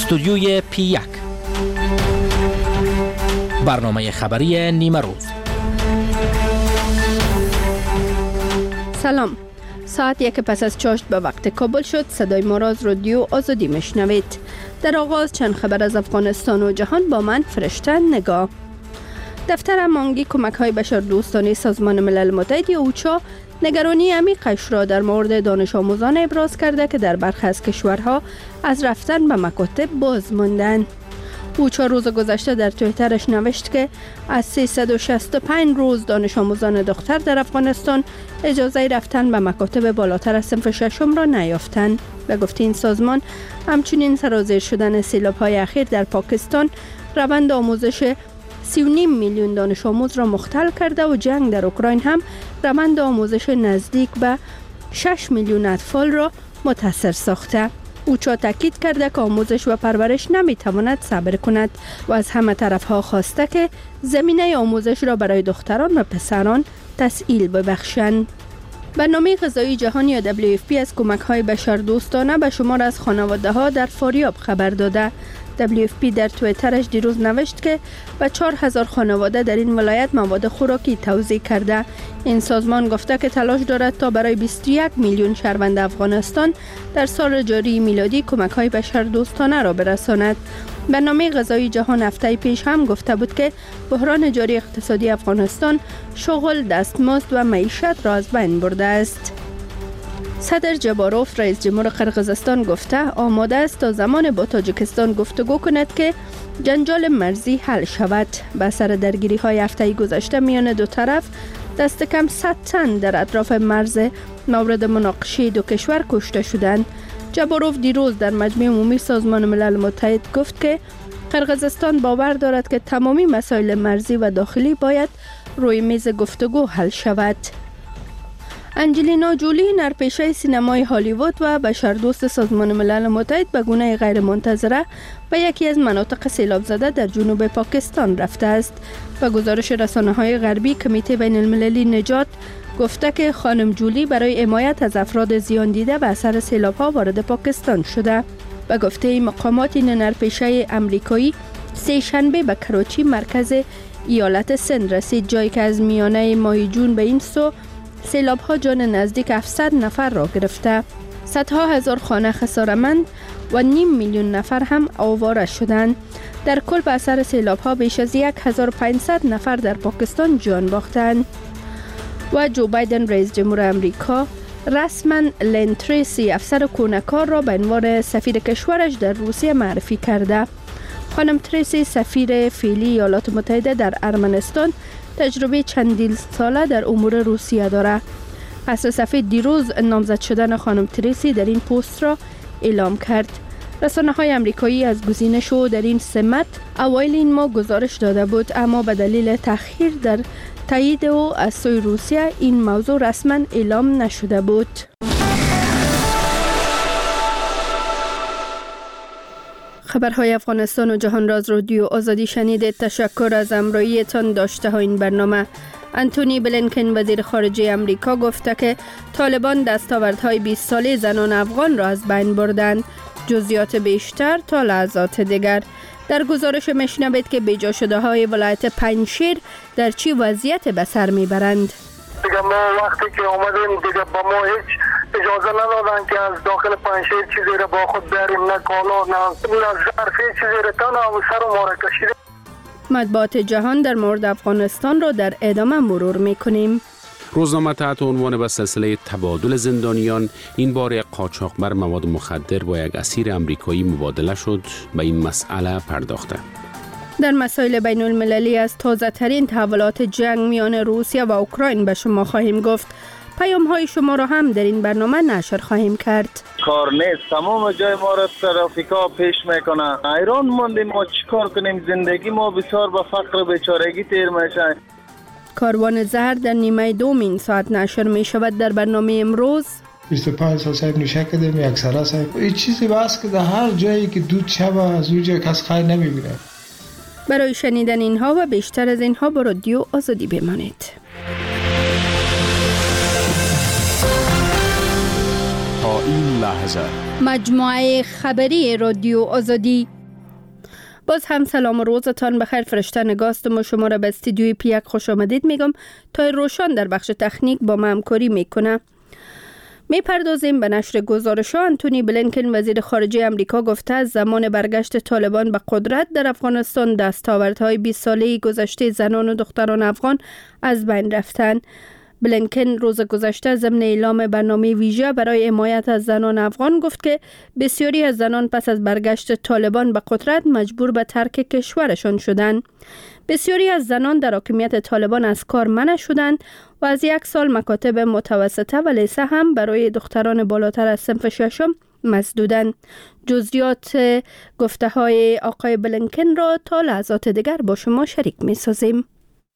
استودیوی P1 برنامه خبری نیمه روز. سلام. ساعت 1 پس از چاشت به وقت کابل شد. صدای ما را از رادیو آزادی میشنوید. در آغاز چند خبر از افغانستان و جهان با من فرشته نگاه. دفتر مانگی کمک‌های بشردوستانه سازمان ملل متحد اوچا نگرانی عمیقش را در مورد دانش آموزان ابراز کرده که در برخی از کشورها از رفتن به مکاتب باز ماندند. اوچا روز گذشته در توییترش نوشت که از 365 روز دانش آموزان دختر در افغانستان اجازه رفتن به مکاتب بالاتر از صنف ششم را نیافتند. به گفته این سازمان همچنین سرازیر شدن سیلاب‌های اخیر در پاکستان روند آموزش 3.5 میلیون دانش آموز را مختل کرده و جنگ در اوکراین هم روند آموزش نزدیک به 6 میلیون اطفال را متاثر ساخته. اوچا تاکید کرده که آموزش و پرورش نمیتواند صبر کند و از همه طرفها خواسته که زمینه آموزش را برای دختران و پسران تسهیل ببخشند. برنامه غذایی جهانی یا WFP از کمک‌های بشردوستانه به شمار از خانواده‌ها در فاریاب خبر داده. WFP در توییترش دیروز نوشت که به 4000 خانواده در این ولایت مواد خوراکی توزیع کرده. این سازمان گفته که تلاش دارد تا برای 21 میلیون شهروند افغانستان در سال جاری میلادی کمک‌های بشردوستانه را برساند. برنامه غذایی جهان هفته پیش هم گفته بود که بحران جاری اقتصادی افغانستان شغل، دستمزد و معیشت را از بین برده است. صدر جباروف رئیس جمهور قرقیزستان گفته آماده است تا زمان با تاجیکستان گفتگو کند که جنجال مرزی حل شود. به اثر درگیری های هفته گذشته میان دو طرف دست کم 100 تن در اطراف مرز مورد مناقشه دو کشور کشته شدند. جباروف دیروز در مجمع عمومی سازمان ملل متحد گفت که قرقیزستان باور دارد که تمامی مسائل مرزی و داخلی باید روی میز گفتگو حل شود. انجلینا جولی نرپیشه سینمای هالیوود و بشردوست سازمان ملل متحد به گونه غیر منتظره به یکی از مناطق سیلاب زده در جنوب پاکستان رفته است. به گزارش رسانه‌های غربی کمیته بین المللی نجات گفته که خانم جولی برای حمایت از افراد زیان دیده به اثر سیلاب‌ها وارد پاکستان شده. به گفته مقامات این نرپیشه امریکایی سه شنبه به کراچی مرکز ایالت سند رسید، جایی که از میانه ماه جون به این سو سیلاب‌ها جان نزدیک 700 نفر را گرفته. صدها هزار خانه خساره‌مند و 0.5 میلیون نفر هم آواره شدند. در کل به اثر سیلاب‌ها بیش از 1500 نفر در پاکستان جان باختند. و جو بایدن رئیس جمهور امریکا رسما لین تریسی افسر کونه‌کار را به عنوان سفیر کشورش در روسیه معرفی کرده. خانم تریسی سفیر فعلی ایالات متحده در ارمنستان تجربه چندین ساله در امور روسیه دارد. قصر سفید دیروز نامزد شدن خانم تریسی در این پست را اعلام کرد. رسانه‌های آمریکایی از گزینش او در این سمت اوایل این ماه گزارش داده بود، اما به دلیل تأخیر در تایید او از سوی روسیه این موضوع رسما اعلام نشده بود. خبرهای افغانستان و جهان را از رادیو آزادی شنیدید. تشکر از همراهیتان. داشته ها این برنامه. انتونی بلینکن وزیر خارجه امریکا گفته که طالبان دستاوردهای 20 ساله زنان افغان را از بین بردند. جزئیات بیشتر تا لحظات دیگر. در گزارش میشنوید که بیجا شده های ولایت پنجشیر در چی وضعیت به سر میبرند. دیگه ما وقتی که آمدیم دیگه با ما هیچ اجازه ندادن که از داخل پنجشیر چیزی را با خود بریم، نه کالا نه ظرفی چیزی را تا نه سر ما را کشیده. مطبوعات جهان در مورد افغانستان را در ادامه مرور میکنیم. روزنامه تحت عنوان به سلسله تبادل زندانیان این بار قاچاقبر مواد مخدر با یک اسیر امریکایی مبادله شد به این مسئله پرداخته. در مسائل بین المللی از تازه ترین تحولات جنگ میان روسیه و اوکراین به شما خواهیم گفت. پیام های شما را هم در این برنامه نشر خواهیم کرد. کار نیست، تمام جای ما را ترافیکا پیش میکنه. حیران موندیم ما چیکار کنیم، زندگی ما بسیار به فقر و بیچارگی تیر میشه. کاروان زهر در نیمه دومین ساعت نشر می شود. در برنامه امروز 25 سال صاحب نشه کردیم، یک ساله صاحب این چیزی بس که در هر جایی که دود شب از اونجا کس خیر نمیبینه. برای شنیدن اینها و بیشتر از اینها با رادیو آزادی بمانید. تا این لحظه مجموعه خبری رادیو آزادی باز هم سلام و روزتان بخیر. فرشته نگاست و شما را به استودیوی پیک خوش آمدید میگم تا روشن در بخش تکنیک با ما همکاری میکنه. میپردازیم به نشر گزارش ها. آنتونی بلینکن وزیر خارجه امریکا گفته از زمان برگشت طالبان به قدرت در افغانستان دستاوردهای 20 ساله گذشته زنان و دختران افغان از بین رفتند. بلینکن روز گذشته ضمن اعلام برنامه ویژه برای حمایت از زنان افغان گفت که بسیاری از زنان پس از برگشت طالبان به قدرت مجبور به ترک کشورشان شدند. بسیاری از زنان در حاکمیت طالبان از کار منع شدند و از 1 سال مکاتب متوسطه و لیسه هم برای دختران بالاتر از صنف ششم مسدودند. جزئیات گفته های آقای بلینکن را تا لحظات دیگر با شما شریک می سازیم.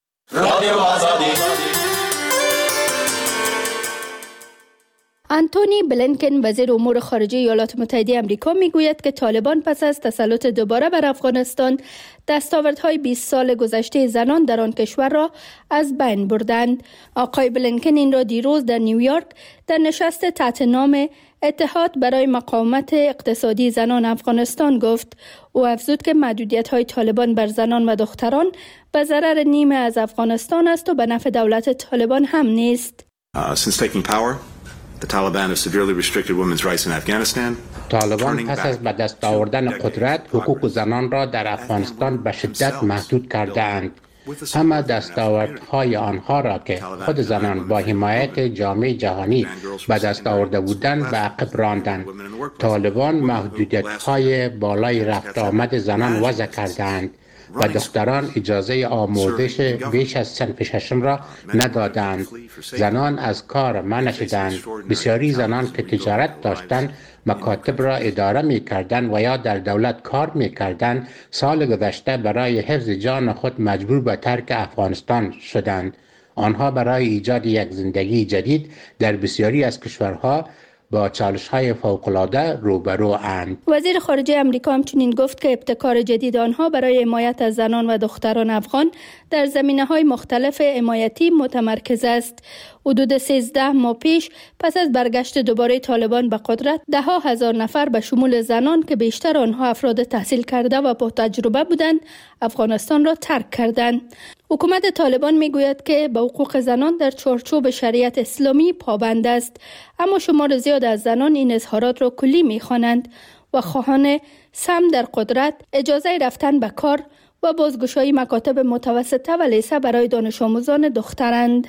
آنتونی بلینکن وزیر امور خارجه ایالات متحده آمریکا میگوید که طالبان پس از تسلط دوباره بر افغانستان دستاوردهای 20 سال گذشته زنان در آن کشور را از بین بردند. آقای بلینکن این را دیروز در نیویورک در نشست تحت نام اتحاد برای مقاومت اقتصادی زنان افغانستان گفت. او افزود که محدودیت‌های طالبان بر زنان و دختران به ضرر نیمه از افغانستان است و به نفع دولت طالبان هم نیست. طالبان پس از به دست آوردن قدرت حقوق زنان را در افغانستان به شدت محدود کردند. همه دستاوردهای آنها را که خود زنان با حمایت جامعه جهانی به دست آورده بودند به عقب راندند. طالبان محدودیت‌های بالای رفت آمد زنان وضع کردند و دختران اجازه آموزش بیش از صنف ششم را ندادند. زنان از کار منع شدند. بسیاری زنان که تجارت داشتند مکاتب را اداره می کردند و یا در دولت کار می کردند سال گذشته برای حفظ جان خود مجبور به ترک افغانستان شدند. آنها برای ایجاد یک زندگی جدید در بسیاری از کشورها با چالش‌های فوق‌العاده روبرو اند. وزیر خارجه آمریکا همچنین گفت که ابتکار جدید آنها برای حمایت از زنان و دختران افغان در زمینه‌های مختلف حمایتی متمرکز است. حدود 13 ماه پیش پس از برگشت دوباره طالبان به قدرت 10,000 نفر به شمول زنان که بیشتر آنها افراد تحصیل کرده و با تجربه بودند افغانستان را ترک کردند. حکومت طالبان میگوید که به حقوق زنان در چارچوب شریعت اسلامی پابند است، اما شمار زیاد از زنان این اظهارات را کلی می‌خوانند و خواهان سهم در قدرت، اجازه رفتن به کار و بازگشایی مکاتب متوسطه و لیسه برای دانش آموزان دخترند.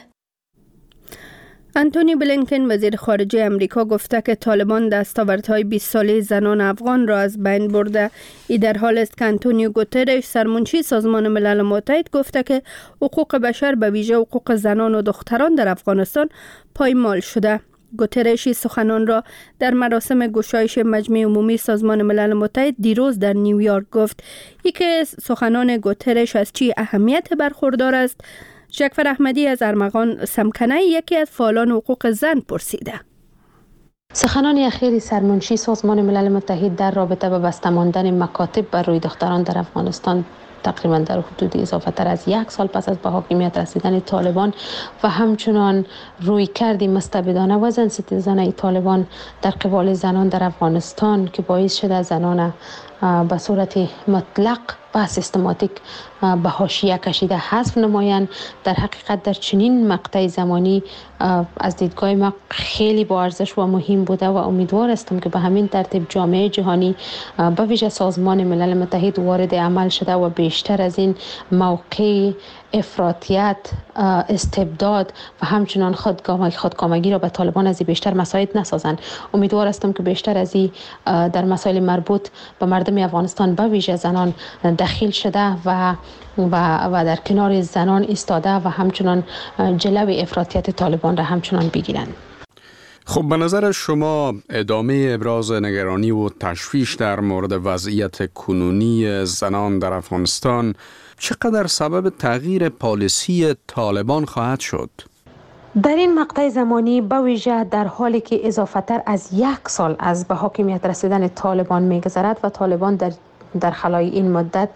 آنتونی بلینکن وزیر خارجه امریکا گفته که طالبان دستاوردهای 20 ساله زنان افغان را از بین برده. این در حال است که آنتونیو گوترش سرمنشی سازمان ملل متحد گفته که حقوق بشر به ویژه حقوق زنان و دختران در افغانستان پایمال شده. گوترش سخنان را در مراسم گشایش مجمع عمومی سازمان ملل متحد دیروز در نیویورک گفت. یکی سخنان گوترش از چی اهمیت برخوردار است؟ جعفر احمدی از ارمغان سمکنه یکی از فعالان حقوق زن پرسیده. سخنان اخیر سرمنشی سازمان ملل متحد در رابطه با بسته ماندن مکاتب بر روی دختران در افغانستان تقریبا در حدود اضافه تر از 1 سال پس از به حاکمیت رسیدن طالبان و همچنان روی کردی مستبدانه و زنستیزانه طالبان در قبال زنان در افغانستان که باعث شده زنان به صورت مطلق و سیستماتیک به حاشیه کشیده حذف نمایند. در حقیقت در چنین مقطع زمانی از دیدگاه ما خیلی با ارزش و مهم بوده و امیدوار هستم که به همین ترتیب جامعه جهانی به ویژه سازمان ملل متحد وارد عمل شده و بیشتر از این موقع افراطیت، استبداد و همچنان خودکامگی را به طالبان از بیشتر مساعد نسازند. امیدوار هستم که بیشتر از این در مسائل مربوط به مردم افغانستان به ویژه زنان دخیل شده و در کنار زنان ایستاده و همچنان جلوی افراطیت طالبان را همچنان بگیرند. خب به نظر شما ادامه ابراز نگرانی و تشویش در مورد وضعیت کنونی زنان در افغانستان چقدر سبب تغییر پالیسی طالبان خواهد شد؟ در این مقطع زمانی به ویژه در حالی که اضافه تر از 1 سال از به حاکمیت رسیدن طالبان می‌گذرد و طالبان در خلای این مدت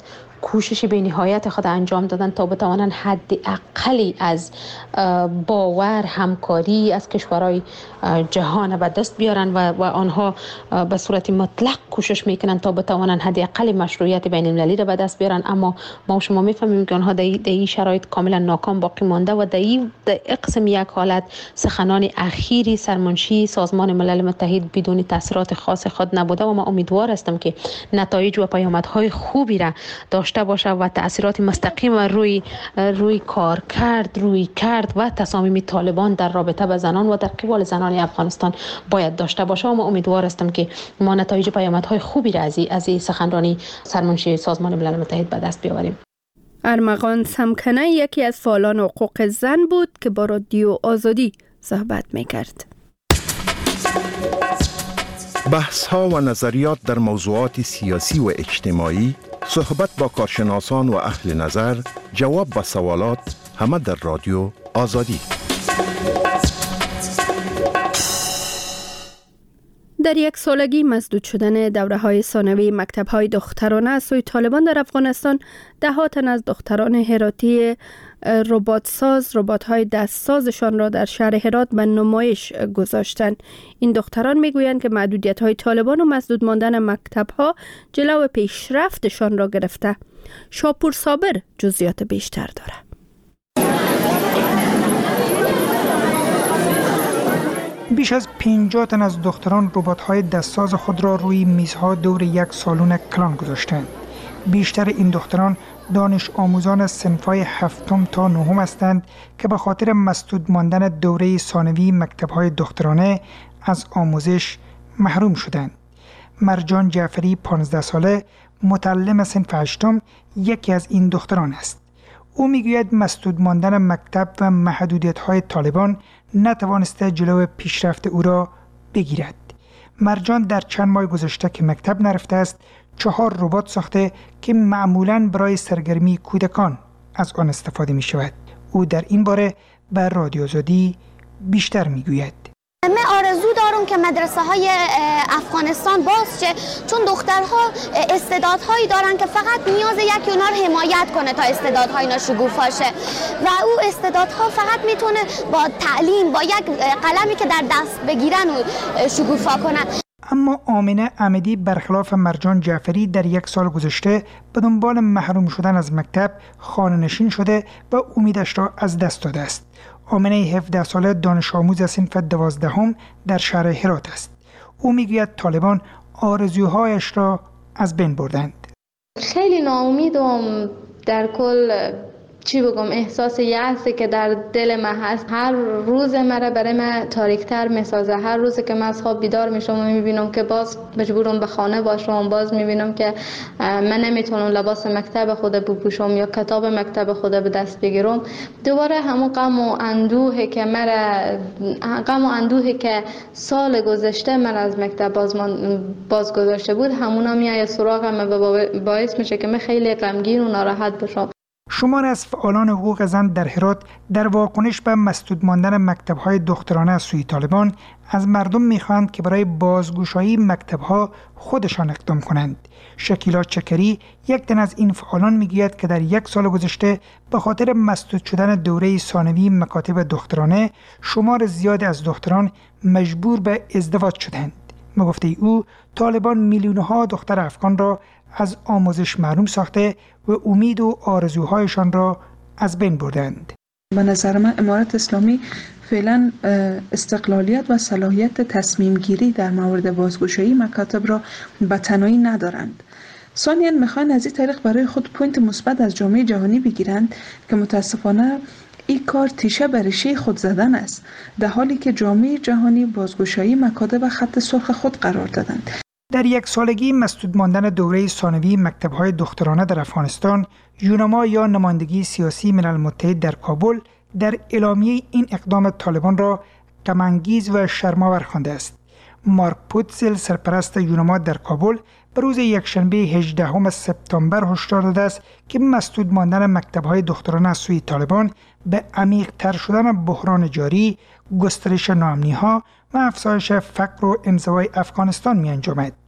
کوشش بی‌نهایت خود انجام دادن تا بتوانند حداقلی از باور همکاری از کشورهای جهان به دست بیارن و آنها به صورت مطلق کوشش میکنن تا بتوانند حداقل مشروعیت بین المللی را به دست بیارن. اما ما شما میفهمیم که آنها در این شرایط کاملا ناکام باقی مانده و در قسم یک حالت سخنان اخیری سرمنشی سازمان ملل متحد بدون تاثیرات خاص خود نبوده و ما امیدوار هستم که نتایج و پیامدهای خوبی را داشته باشه و تاثیرات مستقیم روی کار کرد و تصامیم طالبان در رابطه با زنان و در قبال زنان افغانستان باید داشته باشه و ما امیدوار هستم که ما نتایج پیامدهای خوبی را از این سخنرانی سرمنشی سازمان ملل متحد به دست بیاوریم. ارمغان سمکنه یکی از فعالان حقوق زن بود که با رادیو آزادی صحبت میکرد. بحث ها و نظریات در موضوعات سیاسی و اجتماعی، صحبت با کارشناسان و اهل نظر، جواب به سوالات، همه در رادیو آزادی. در یک سالگی مسدود شدن دوره‌های ثانوی مکتب‌های دخترانه از سوی طالبان در افغانستان، ده تن از دختران هراتی ربات‌های دستسازشان را در شهر هرات به نمایش گذاشتند. این دختران میگویند که محدودیت‌های طالبان و مسدود ماندن مکتب‌ها جلو پیشرفتشان را گرفته. شاپور صابر جزئیات بیشتر دارد. بیش از 50 تن از دختران ربات‌های دستساز خود را روی میزها دور یک سالن کلان گذاشتند. بیشتر این دختران دانش آموزان صنف‌های 7 تا 9 هستند که به خاطر مسدود ماندن دوره ثانوی مکتب‌های دخترانه از آموزش محروم شدند. مرجان جعفری 15 ساله متعلم صنف 8 یکی از این دختران است. او میگوید مسدود ماندن مکتب و محدودیت‌های طالبان نتوانسته جلو پیشرفت او را بگیرد. مرجان در چند ماه گذشته که مکتب نرفته است 4 ربات ساخته که معمولاً برای سرگرمی کودکان از آن استفاده می شود. او در این باره به رادیو آزادی بیشتر می گوید. من آرزو دارم که مدرسه های افغانستان باز شه، چون دخترها استعدادهایی دارن که فقط نیاز یک اونها رو حمایت کنه تا استعدادهای اینا شکوفا شه و او استعدادها فقط میتونه با تعلیم، با یک قلمی که در دست بگیرن و شکوفا کنن. اما آمنه احمدی برخلاف مرجان جعفری در 1 سال گذشته به دنبال محروم شدن از مکتب خانه نشین شده و امیدش را از دست داده است. آمنه 17 ساله دانش آموز صنف 12 در شهر هرات است. او میگوید طالبان آرزوهایش را از بین بردند. خیلی ناامیدم، در کل چی بگم، احساس یأسی که در دل من هست. هر روز مرا برای من تاریک‌تر می‌سازه. هر روز که من از خواب بیدار میشم و می‌بینم که باز مجبورم به خانه باشم، باز می‌بینم که من نمیتونم لباس مکتب خود بپوشم یا کتاب مکتب خود به دست بگیرم، دوباره همون غم و اندوهی که سال گذشته من از مکتب باز گذاشته بود، همونا میاد سراغم و باعث میشه که من خیلی غمگین و ناراحت بشم. شمار از فعالان حقوق زن در هرات در واکنش به مسدود ماندن مکتب‌های دخترانه از سوی طالبان از مردم می‌خواهند که برای بازگشایی مکتب‌ها خودشان اقدام کنند. شکیلا چکری یک تن از این فعالان میگوید که در 1 سال گذشته به خاطر مسدود شدن دوره ثانوی مکاتب دخترانه شمار زیادی از دختران مجبور به ازدواج شدند. به گفته او طالبان میلیون‌ها دختر افغان را از آموزش محروم ساخته و امید و آرزوهایشان را از بین بردند. به نظر من امارت اسلامی فعلا استقلالیت و صلاحیت تصمیم گیری در مورد بازگشایی مکاتب را به تنهایی ندارند. ثانیاً میخوان از این طریق برای خود پوینت مثبت از جامعه جهانی بگیرند که متاسفانه این کار تیشه بر ریشه خود زدن است، در حالی که جامعه جهانی بازگشایی مکاتب خط سرخ خود قرار دادند. در 1 سالگی مسدود ماندن دوره ثانوی مکتب‌های دخترانه در افغانستان، یونما یا نمایندگی سیاسی ملل متحد در کابل در اعلامیه این اقدام طالبان را غم‌انگیز و شرم‌آور خوانده است. مارک پوتزل سرپرست یونما در کابل به روز یکشنبه 18 سپتامبر هشدار داده است که مسدود ماندن مکتب‌های دخترانه از سوی طالبان به عمیق‌تر شدن بحران جاری، گسترش ناامنی‌ها و افزایش فقر و انزوای افغانستان می‌انجامد.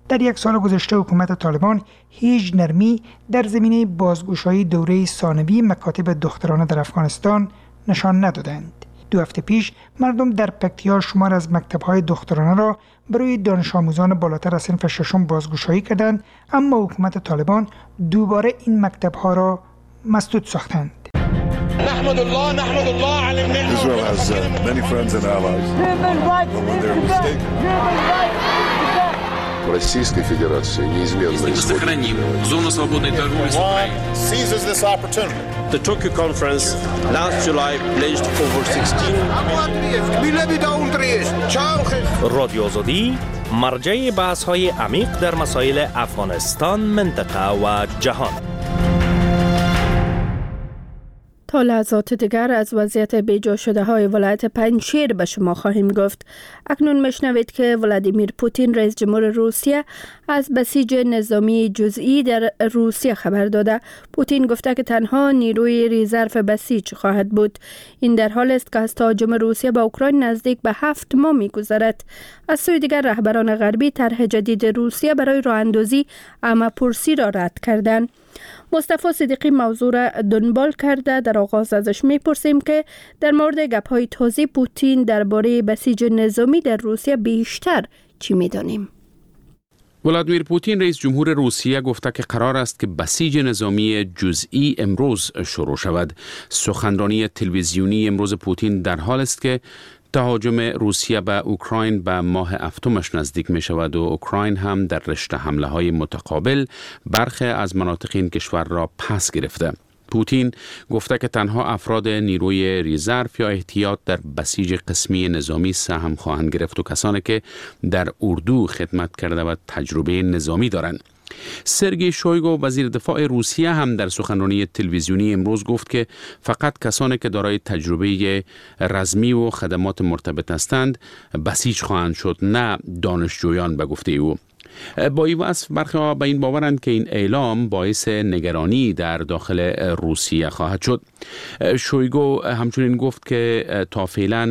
در یک سال گذشته حکومت طالبان هیچ نرمی در زمینه بازگشایی دوره ثانوی مکاتب دخترانه در افغانستان نشان ندادند. 2 هفته پیش مردم در پکتیا شمار از مکتب‌های دخترانه را برای دانش آموزان بالاتر از صنف 6 بازگشایی کردند، اما حکومت طالبان دوباره این مکتب‌ها را مسدود ساختند. نحمد الله على النعمة. Israel has many friends and allies. But when they're mistaken. Российской Федерации неизменно сохраним зону свободной торговли с Украиной. Seizes this opportunity. The Tokyo conference last July pledged over 16 رادیو آزادی مرجع بحث‌های عمیق در مسائل افغانستان، منطقه و جهان. تا لحظات دیگر از وضعیت بیجا شده های ولایت پنجشیر به شما خواهیم گفت. اکنون میشنوید که ولادیمیر پوتین رئیس جمهور روسیه از بسیج نظامی جزئی در روسیه خبر داده. پوتین گفته که تنها نیروی رزرو بسیج خواهد بود. این در حال است که از تهاجم روسیه به اوکراین نزدیک به 7 ماه می‌گذرد. از سوی دیگر رهبران غربی طرح جدید روسیه برای راه اندازی همه‌پرسی را رد کردند. مصطفی صدیقی موضوع را دنبال کرده. در آغاز ازش میپرسیم که در مورد گپ‌های تازه پوتین درباره بسیج نظامی در روسیه بیشتر چی می‌دانیم؟ ولادیمیر پوتین رئیس جمهور روسیه گفته که قرار است که بسیج نظامی جزئی امروز شروع شود. سخنرانی تلویزیونی امروز پوتین در حال است که تهاجم روسیه به اوکراین به ماه هفتمش نزدیک می شود و اوکراین هم در رشته حمله های متقابل برخی از مناطق این کشور را پس گرفته. پوتین گفته که تنها افراد نیروی رزرو یا احتیاط در بسیج قسمی نظامی سهم خواهند گرفت و کسانی که در اردو خدمت کرده و تجربه نظامی دارند. سرگئی شویگو وزیر دفاع روسیه هم در سخنرانی تلویزیونی امروز گفت که فقط کسانی که دارای تجربه رزمی و خدمات مرتبط هستند بسیج خواهند شد، نه دانشجویان به گفته او. با این وصف برخی ها به این باورند که این اعلام باعث نگرانی در داخل روسیه خواهد شد. شویگو همچنین گفت که تا فعلا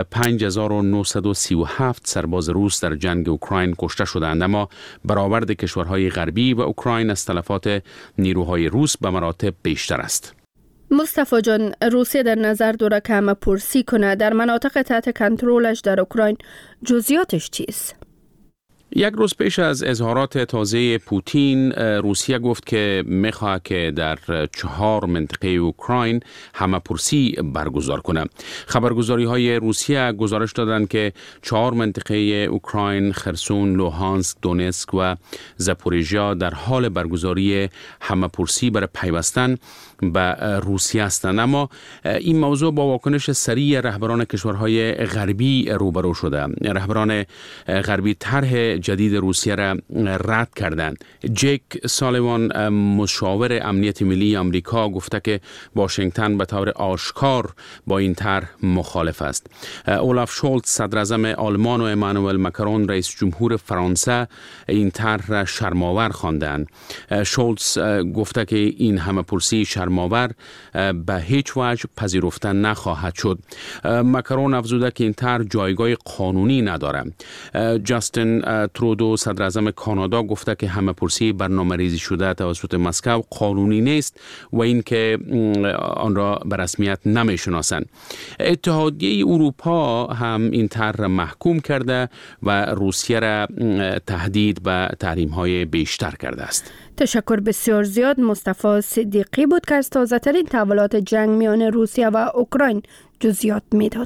5937 سرباز روس در جنگ اوکراین کشته شدند، اما برآورد کشورهای غربی و اوکراین از تلفات نیروهای روس به مراتب بیشتر است. مصطفی جان، روسیه در نظر داره که همه‌پرسی کنه در مناطق تحت کنترلش در اوکراین. جزئیاتش چیست؟ یک روز پیش از اظهارات تازه پوتین، روسیه گفت که می‌خواهد که در 4 منطقه اوکراین همه‌پرسی برگزار کنه. خبرگزاری‌های روسیه گزارش دادند که 4 منطقه اوکراین، خرسون، لوهانسک، دونتسک و زاپوریژیا در حال برگزاری همه‌پرسی برای پیوستن به روسیه هستند، اما این موضوع با واکنش سریع رهبران کشورهای غربی روبرو شده. رهبران غربی طرح جدید روسیه را رد کردند. جیک سالیوان، مشاور امنیت ملی آمریکا، گفته که واشنگتن به طور آشکار با این طرح مخالف است. اولاف شولتز، صدر اعظم آلمان، و امانوئل ماکرون، رئیس جمهور فرانسه، این طرح را شرم‌آور خواندند. شولتز گفته که این همه‌پرسی شرم‌آور به هیچ وجه پذیرفته نخواهد شد. ماکرون افزوده که این طرح جایگاه قانونی ندارد. جاستین ترودو، صدر اعظم کانادا، گفته که همه‌پرسی برنامه‌ریزی شده توسط مسکو قانونی نیست و اینکه آن را به رسمیت نمی‌شناسند. اتحادیه اروپا هم این طرح محکوم کرده و روسیه را تهدید به تحریم‌های بیشتر کرده است. تشکر بسیار زیاد. مصطفی صدیقی بود که از تازه‌ترین تحولات جنگ میان روسیه و اوکراین جزئیات میداد.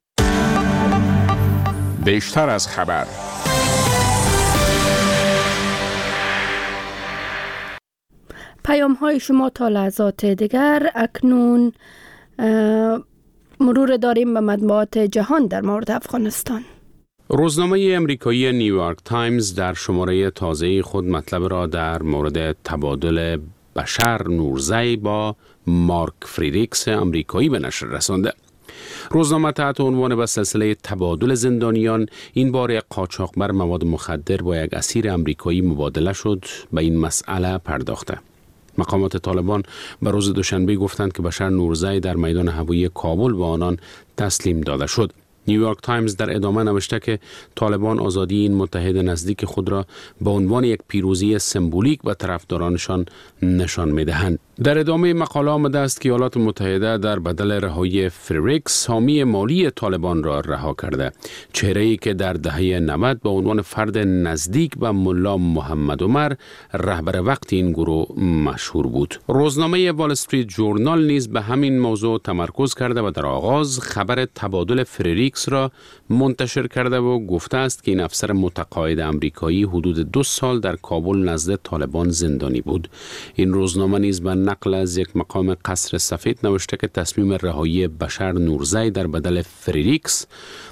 بیشتر از خبر. پیام های شما تا لحظات دیگر. اکنون مرور داریم به مطبوعات جهان در مورد افغانستان. روزنامه امریکایی نیویورک تایمز در شماره تازه خود مطلب را در مورد تبادل بشر نورزی با مارک فریدریکس امریکایی به نشر رسانده. روزنامه تحت عنوان به سلسله تبادل زندانیان، این بار قاچاقبر مواد مخدر با یک اسیر امریکایی مبادله شد، به این مسئله پرداخته. مقامات طالبان به روز دوشنبه گفتند که بشر نورزی در میدان هوایی کابل به آنان تسلیم داده شد. نیویورک تایمز در ادامه نوشته که طالبان آزادی این متحد نزدیک خود را به عنوان یک پیروزی سمبولیک به طرفدارانشان نشان می‌دهند. در ادامه مقاله آمده است که ایالات متحده در بدل رهایی فریریکس حامی مالی طالبان را رها کرده، چهره‌ای که در دهه 90 به عنوان فرد نزدیک به ملا محمد عمر رهبر وقت این گروه مشهور بود. روزنامه وال استریت جورنال نیز به همین موضوع تمرکز کرده و در آغاز خبر تبادل فریریکس را منتشر کرده و گفته است که این افسر متقاعد آمریکایی حدود 2 سال در کابل نزد طالبان زندانی بود. این روزنامه نیز به نقل از یک مقام قصر سفید نوشته که تصمیم رهایی بشر نورزی در بدل فریریکس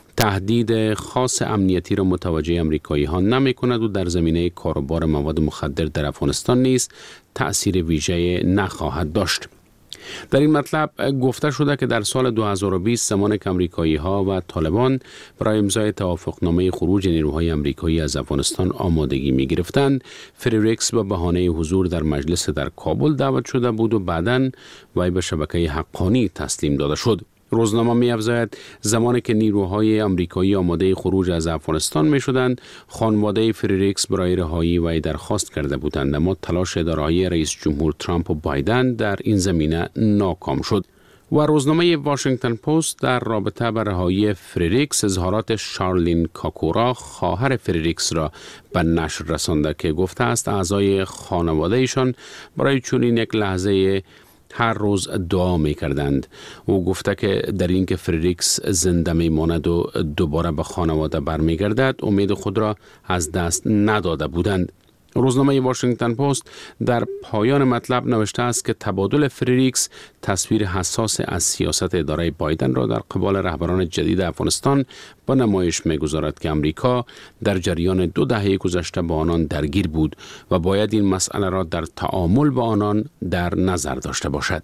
تهدید خاص امنیتی را متوجه آمریکایی ها نمی کند و در زمینه کاروبار مواد مخدر در افغانستان نیز تأثیر ویژه نخواهد داشت. در این مطلب گفته شده که در سال 2020 زمانی که آمریکایی ها و طالبان برای امضای توافقنامه خروج نیروهای آمریکایی از افغانستان آمادگی می گرفتند، فریریکس به بهانه حضور در مجلس در کابل دعوت شده بود و بعداً وی به شبکه حقانی تسلیم داده شد. روزنامه می افزاید زمانی که نیروهای آمریکایی آماده خروج از افغانستان می شدند، خانواده فریریکس برای رهایی وی درخواست کرده بودند، اما تلاش اداره‌ای رئیس جمهور ترامپ و بایدن در این زمینه ناکام شد. و روزنامه واشنگتن پست در رابطه با رهایی فریریکس اظهارات شارلین کاکورا خواهر فریریکس را به نشر رسانده که گفته است اعضای خانواده ایشان برای چنین یک لحظه هر روز دعا می کردند. او گفته که در این که فریریکس زنده می ماند و دوباره به خانواده برمی گردد امید خود را از دست نداده بودند. روزنامه واشنگتن پست در پایان مطلب نوشته است که تبادل فریریکس تصویر حساس از سیاست اداره بایدن را در قبال رهبران جدید افغانستان به نمایش می‌گذارد که امریکا در جریان 2 دهه گذشته با آنان درگیر بود و باید این مسئله را در تعامل با آنان در نظر داشته باشد.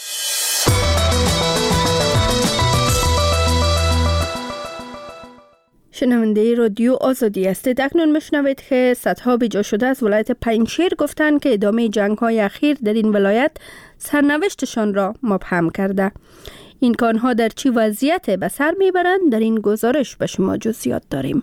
شنونده رادیو آزادی هستید. اکنون میشنوید که صدها بیجا شده از ولایت پنجشیر گفتند که ادامه جنگ‌های اخیر در این ولایت سرنوشتشان را مبهم کرده. این که آنها در چی وضعیت به سر میبرند در این گزارش به شما جزئیات داریم.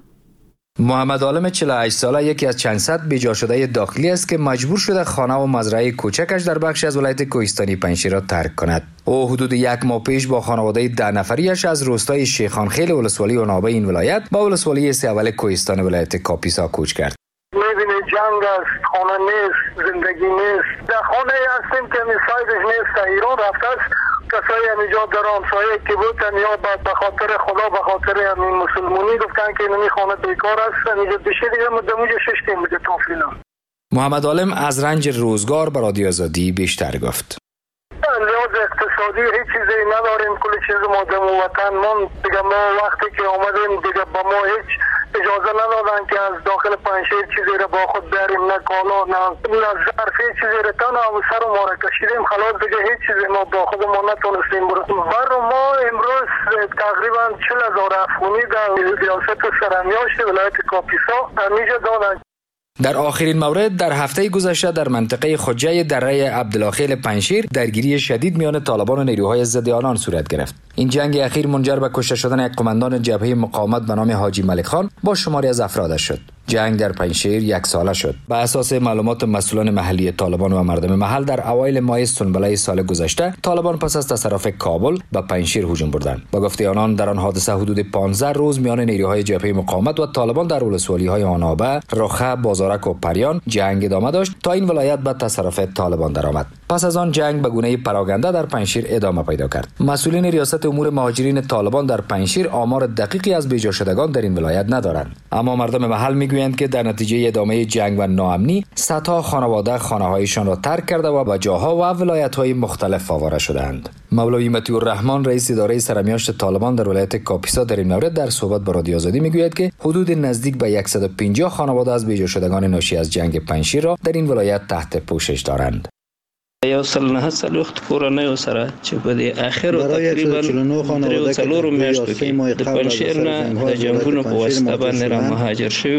محمد عالم 48 ساله یکی از چند صد بیجا شده داخلی است که مجبور شده خانه و مزرعه کوچکش در بخشی از ولایت کوهستانی پنجشیر را ترک کند. او حدود 1 ماه پیش با خانواده 10 نفریش از روستای شیخانخیل ولسوالی عنابه این ولایت با ولسوالی سیاول کوهستان ولایت کاپیسا کوچ کرد. می‌بینی جنگ است، خانه نیست، زندگی نیست. در خانه هستیم که میسایدش نیست، ایران رفته است. کسایی همینجا در همسایه که بودن یا به خاطر خدا به خاطر همین مسلمانی گفتن که این خانه بیکار است، اینجا بشه دیگه مدموجه 6 تیم بوده توفینا. محمد عالم از رنج روزگار به رادیو آزادی بیشتر گفت. لحاظ اقتصادی هیچ چیزی نداریم، کل چیز ما در وطن من دیگه ما وقتی که آمدیم دیگه با ما هیچ اجازه ندادن که از داخل پنجشیر چیزی را با خود بریم، نه کالا نه ظرف چیزی را تن و سر ما را کشیدیم، خلاص دیگه هیچ چیزی ما با خود ما نتونستیم برسیم. بر ما امروز تقریبا 40,000 افغانی در ریاست سرمیاشت ولایت کاپیسا همیشه دادن. در آخرین مورد در هفته گذشته در منطقه خجه دره عبدالخیل پنجشیر درگیری شدید میان طالبان و نیروهای ضد آنان صورت گرفت. این جنگ اخیر منجر به کشته شدن یک قماندان جبهه مقاومت به نام حاجی ملک خان با شماری از افرادش شد. جنگ در پنجشیر 1 ساله شد. به اساس معلومات مسئولان محلی طالبان و مردم محل در اوایل ماه سنبله سال گذشته طالبان پس از تصرف کابل به پنجشیر هجوم بردند. با گفته آنان در آن حادثه حدود 15 روز میان نیروهای جبهه مقاومت و طالبان در ولسوالی‌های آنابه، رخه، بازارک و پریان جنگ ادامه داشت تا این ولایت به تصرف طالبان درآمد. پس از آن جنگ به گونه پراگنده در پنجشیر ادامه پیدا کرد. مسئولین ریاست امور مهاجرین طالبان در پنجشیر آمار دقیقی از بیجا شدگان در این ولایت ندارند، اما مردم محل میگویند که در نتیجه ادامه جنگ و ناامنی صدها خانواده خانه‌هایشان را ترک کرده و به جاها و ولایت‌های مختلف آواره شدند. مولوی مطیع الرحمن رئیس اداره سرمیاشت طالبان در ولایت کاپیسا در این مورد در صحبت با رادیو آزادی میگوید که حدود نزدیک به 150 خانواده از بیجا شدگان ناشی از جنگ پنجشیر را در این ولایت تحت پوشش دارند. یو سل نه سل وخت کورنۍ سره چې په دې اخر تقریبا 3 میاشتو کې د پنجشیر نه د جنگونو په واسطه باندې را مهاجر شوي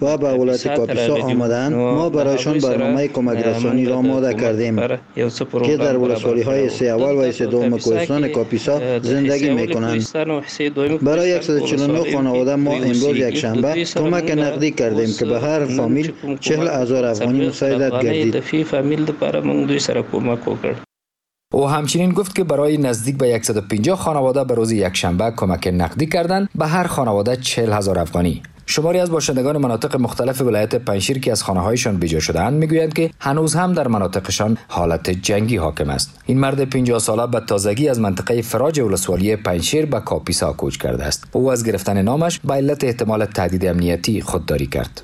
و به ولایت کاپیسا آمدند، ما برایشان برنامه کمک رسانی را آماده کردیم که در ولسوالی‌های سه اول و سه دوم کوهستان کاپیسا زندگی می‌کنند. برای 149 خانواده ما امروز یک شنبه کمک نقدی کردیم که به هر فامیل 40,000 افغانی مساعدت گردید. او همچنین گفت که برای نزدیک به 150 خانواده به روز یکشنبه کمک نقدی کردند، به هر خانواده 40,000 افغانی. شماری از باشندگان مناطق مختلف ولایت پنجشیر که از خانه‌هایشان بیجا شده‌اند میگویند که هنوز هم در مناطقشان حالت جنگی حاکم است. این مرد 50 ساله به تازگی از منطقه فراج ولسوالی پنجشیر به کاپیسا کوچ کرده است. او از گرفتن نامش به علت احتمال تهدید امنیتی خودداری کرد.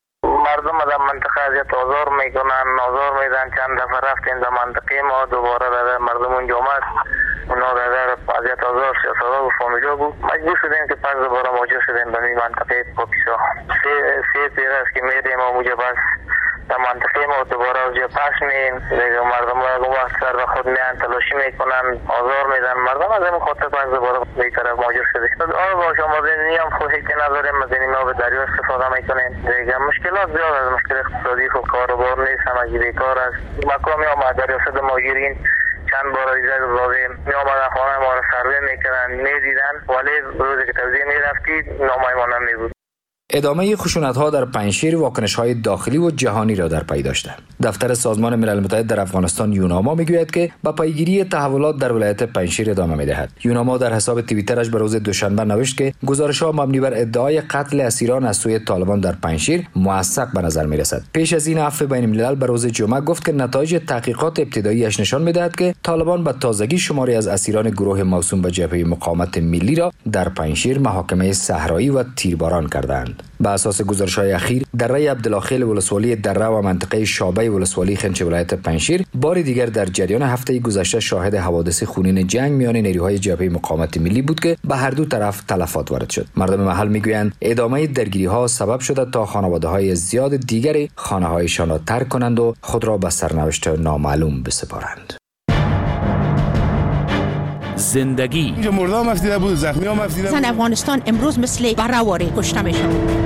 مردم در منطقه اذیت آزار میکنن، آزار میدن. چند دفعه رفتیم در منطقه ما، دوباره در مردم اونجا آمد، اونا در اذیت آزار سیاست‌ها و فامیلا بود. مجبور شدیم که پس دوباره مواجه شدیم به منطقه کاپیسا. سه پیره است که میریم و اونجا بس در منطقه ما دوباره از جا پس میم. دیگه مردم ها وقت سر به خود میان تلاشی میکنن، آزار میدن مردم. از این خاطر پس دوباره به طرف مواجه شدیم. آب باش آمدنی هم خواهی که نداریم، از این آب دریا استفاده میکنیم. دیگه مشکلات زیاد از مشکل اقتصادی خب کار و بار نیست، همگی بیکار است. مقامی آمد در ریاست مهاجرین چند بار ایجاد لازم می آمدن خانه ما را سروی میکردن، میدیدن، ولی روزی که توزیع میرفتید نامه ما نمیبود. ادامه خشونت‌ها در پنجشیر واکنش‌های داخلی و جهانی را در پی داشته. دفتر سازمان ملل متحد در افغانستان یوناما میگوید که با پیگیری تحولات در ولایت پنجشیر ادامه می‌دهد. یوناما در حساب توییترش به روز دوشنبه نوشت که گزارش‌ها مبنی بر ادعای قتل اسیران از سوی طالبان در پنجشیر موثق به نظر می‌رسد. پیش از این عفو بین الملل به روز جمعه گفت که نتایج تحقیقات ابتدایی‌اش نشان می‌دهد که طالبان به تازگی شماری از اسیران گروه موسوم به جبهه مقاومت ملی را در پنجشیر محاکمه صحرایی و تیرباران کردند. بر اساس گزارش‌های اخیر دره عبدالله ولسوالی دره و منطقه شابه ولسوالی خنچ ولایت پنجشیر بار دیگر در جریان هفته گذشته شاهد حوادث خونین جنگ میان نیروهای جبهه مقاومت ملی بود که به هر دو طرف تلفات وارد شد. مردم محل میگویند ادامه درگیری‌ها سبب شده تا خانواده‌های زیاد دیگری خانه‌هایشان را ترک کنند و خود را به سرنوشت نامعلوم بسپارند. زندگی اینجا مردا مفتیده بود، زخمی ها مفتیده بود. زن افغانستان امروز مثل برهواری کشته میشه.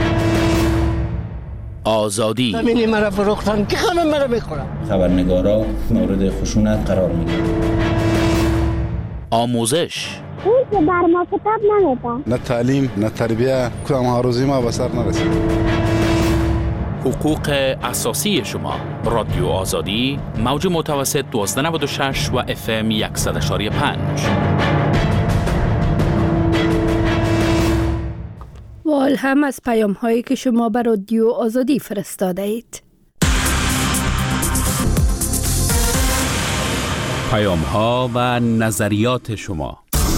آزادی همینی مرا فروختن که همه مرا میخورن. خبرنگارا مورد خشونت قرار میگیرن. آموزش اون که بر ما کتاب نمیده. نه تعلیم، نه تربیه، کدام هاروزی ما به سر نرسید. حقوق اساسی شما. رادیو آزادی، موج متوسط 1296 و FM 100.5. و هم از پیام هایی که شما بر رادیو آزادی فرستاده اید. پیام ها و نظریات شما.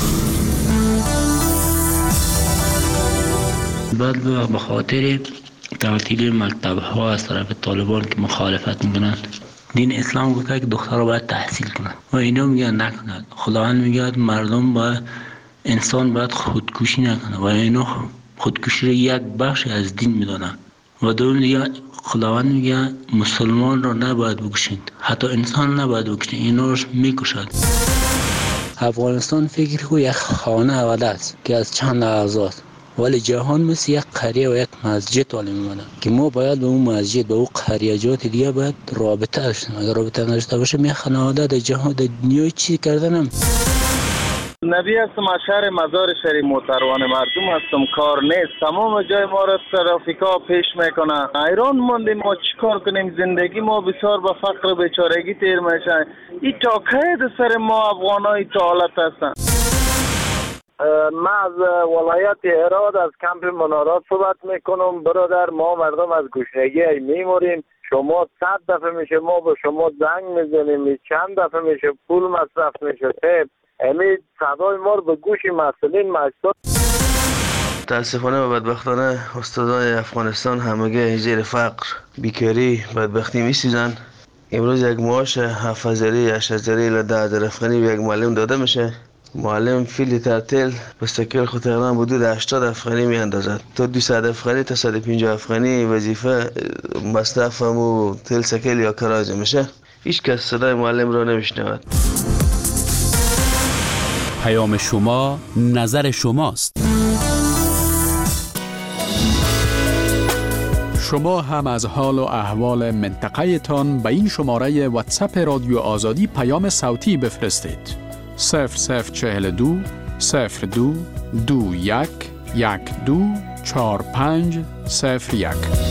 بعد به خاطر تعطیل مکتب ها از طرف طالبان که مخالفت میکنند، دین اسلام گفته که دخترها باید تحصیل کنند و اینا میگن نکنند. خداوند میگه مردم با انسان باید خودکشی نکنه و اینا خودکشی را یک بخش از دین میدونن. و دوم دیگه خداوند میگه مسلمان را نباید بکشید، حتی انسان نباید بکشید، اینا رو میکشد. افغانستان فکر کو یک خانه اول است که از چند اعضاست، ولی جهان مثل یک قریه و یک مسجد والی میمونه که ما باید به اون مسجد به اون قریه‌جات دیگه باید رابطه داشتیم. اگر رابطه نداشته باشه می خانواده در جهان در دنیای چی کردنم. نبی هستم از شهر مزار شریف محترمان مردم هستم. کار نیست، تمام جای ما را ترافیکا پیش میکنه. ایران موندیم، ما چیکار کنیم؟ زندگی ما بسیار به فقر و بیچارگی تیر میشه. این تا کی سر ما افغانای تا حالت هستن؟ من از ولایت هرات از کمپ منارات صحبت میکنم. برادر، ما مردم از گشنگی میموریم. شما 100 دفعه میشه ما به شما زنگ میزنیم، چند دفعه میشه پول مصرف میشه. امید صدای ما رو به گوش مسئولین مجبور. متاسفانه و بدبختانه استادان افغانستان همگی زیر فقر، بیکاری، بدبختی میسوزن. امروز یک معاش 7000 8000 الی 10000 افغانی به یک معلم داده میشه. معلم فی لیتر تیل مستقل خود تقریبا حدود 80 افغانی میاندازد. تا 200 افغانی تا 150 افغانی وظیفه مصرف و تیل سکل یا کراج میشه. هیچ کس صدای معلم را نمیشنود. پیام شما، نظر شماست. شما هم از حال و احوال منطقه تان به این شماره واتساپ رادیو آزادی پیام صوتی بفرستید. 0042 02 21 12 45 01.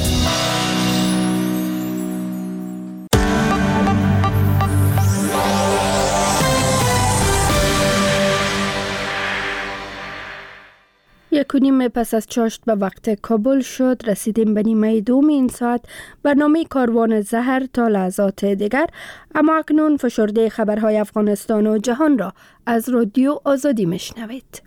یک و نیم پس از چاشت به وقت کابل شد. رسیدیم به نیمه دوم این ساعت برنامه کاروان زهر تا لحظات دیگر. اما اکنون فشرده خبرهای افغانستان و جهان را از رادیو آزادی میشنوید.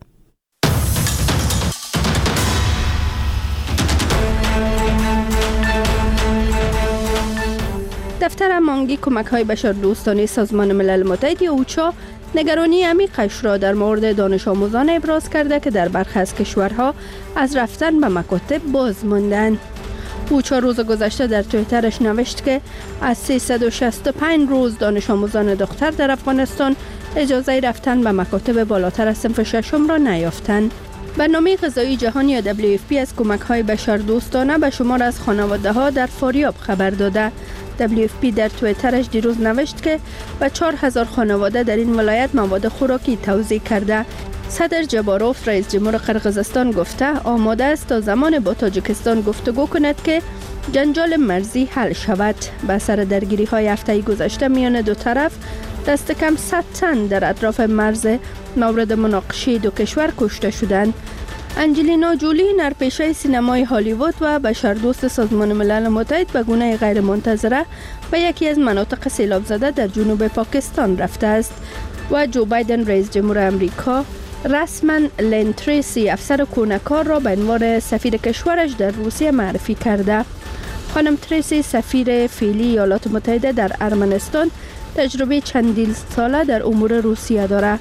دفتر مانگی کمک‌های بشردوستانه سازمان ملل متحد اوچا نگرانی عمیقش را در مورد دانش آموزان ابراز کرده که در برخی از کشورها از رفتن به مکاتب باز ماندند. اوچا روز گذشته در توییترش نوشت که از 365 روز دانش آموزان دختر در افغانستان اجازه رفتن به مکاتب بالاتر از صنف ششم را نیافتند. برنامه غذایی جهانی یا WFP از کمک‌های بشردوستانه به شمار از خانواده‌ها در فاریاب خبر داده. WFP در توییترش دیروز نوشت که به 4000 خانواده در این ولایت مواد خوراکی توزیع کرده. صدر جباروف رئیس جمهور قرقیزستان گفته آماده است تا زمان با تاجیکستان گفتگو کند که جنجال مرزی حل شود. به سر درگیری‌های هفته گذشته میان دو طرف دست کم 100 تن در اطراف مرز مورد مناقشه دو کشور کشته شدند. انجلینا جولی نرپیشه سینمای هالیوود و بشردوست سازمان ملل متحد به گونه غیر منتظره به یکی از مناطق سیلاب زده در جنوب پاکستان رفته است و جو بایدن رئیس جمهور امریکا رسما لین تریسی افسر کونه‌کار را به عنوان سفیر کشورش در روسیه معرفی کرده. خانم تریسی سفیر فعلی ایالات متحده در ارمنستان تجربه چندین ساله در امور روسیه دارد.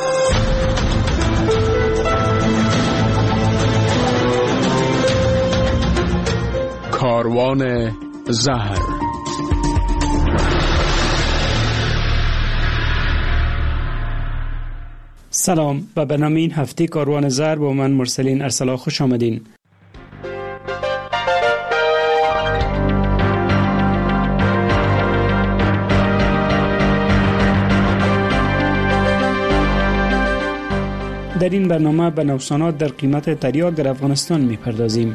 کاروان زهر. سلام، به برنامه این هفته کاروان زهر با من مرسلین ارسلا خوش آمدین. در این برنامه به نوسانات در قیمت تریاک در افغانستان می‌پردازیم.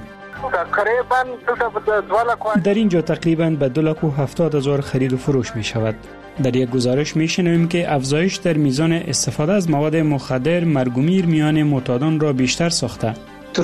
در اینجا تقریباً به 270,000 خرید و فروش می شود. در یک گزارش می شنویم که افزایش در میزان استفاده از مواد مخدر مرگومیر میان معتادان را بیشتر ساخته.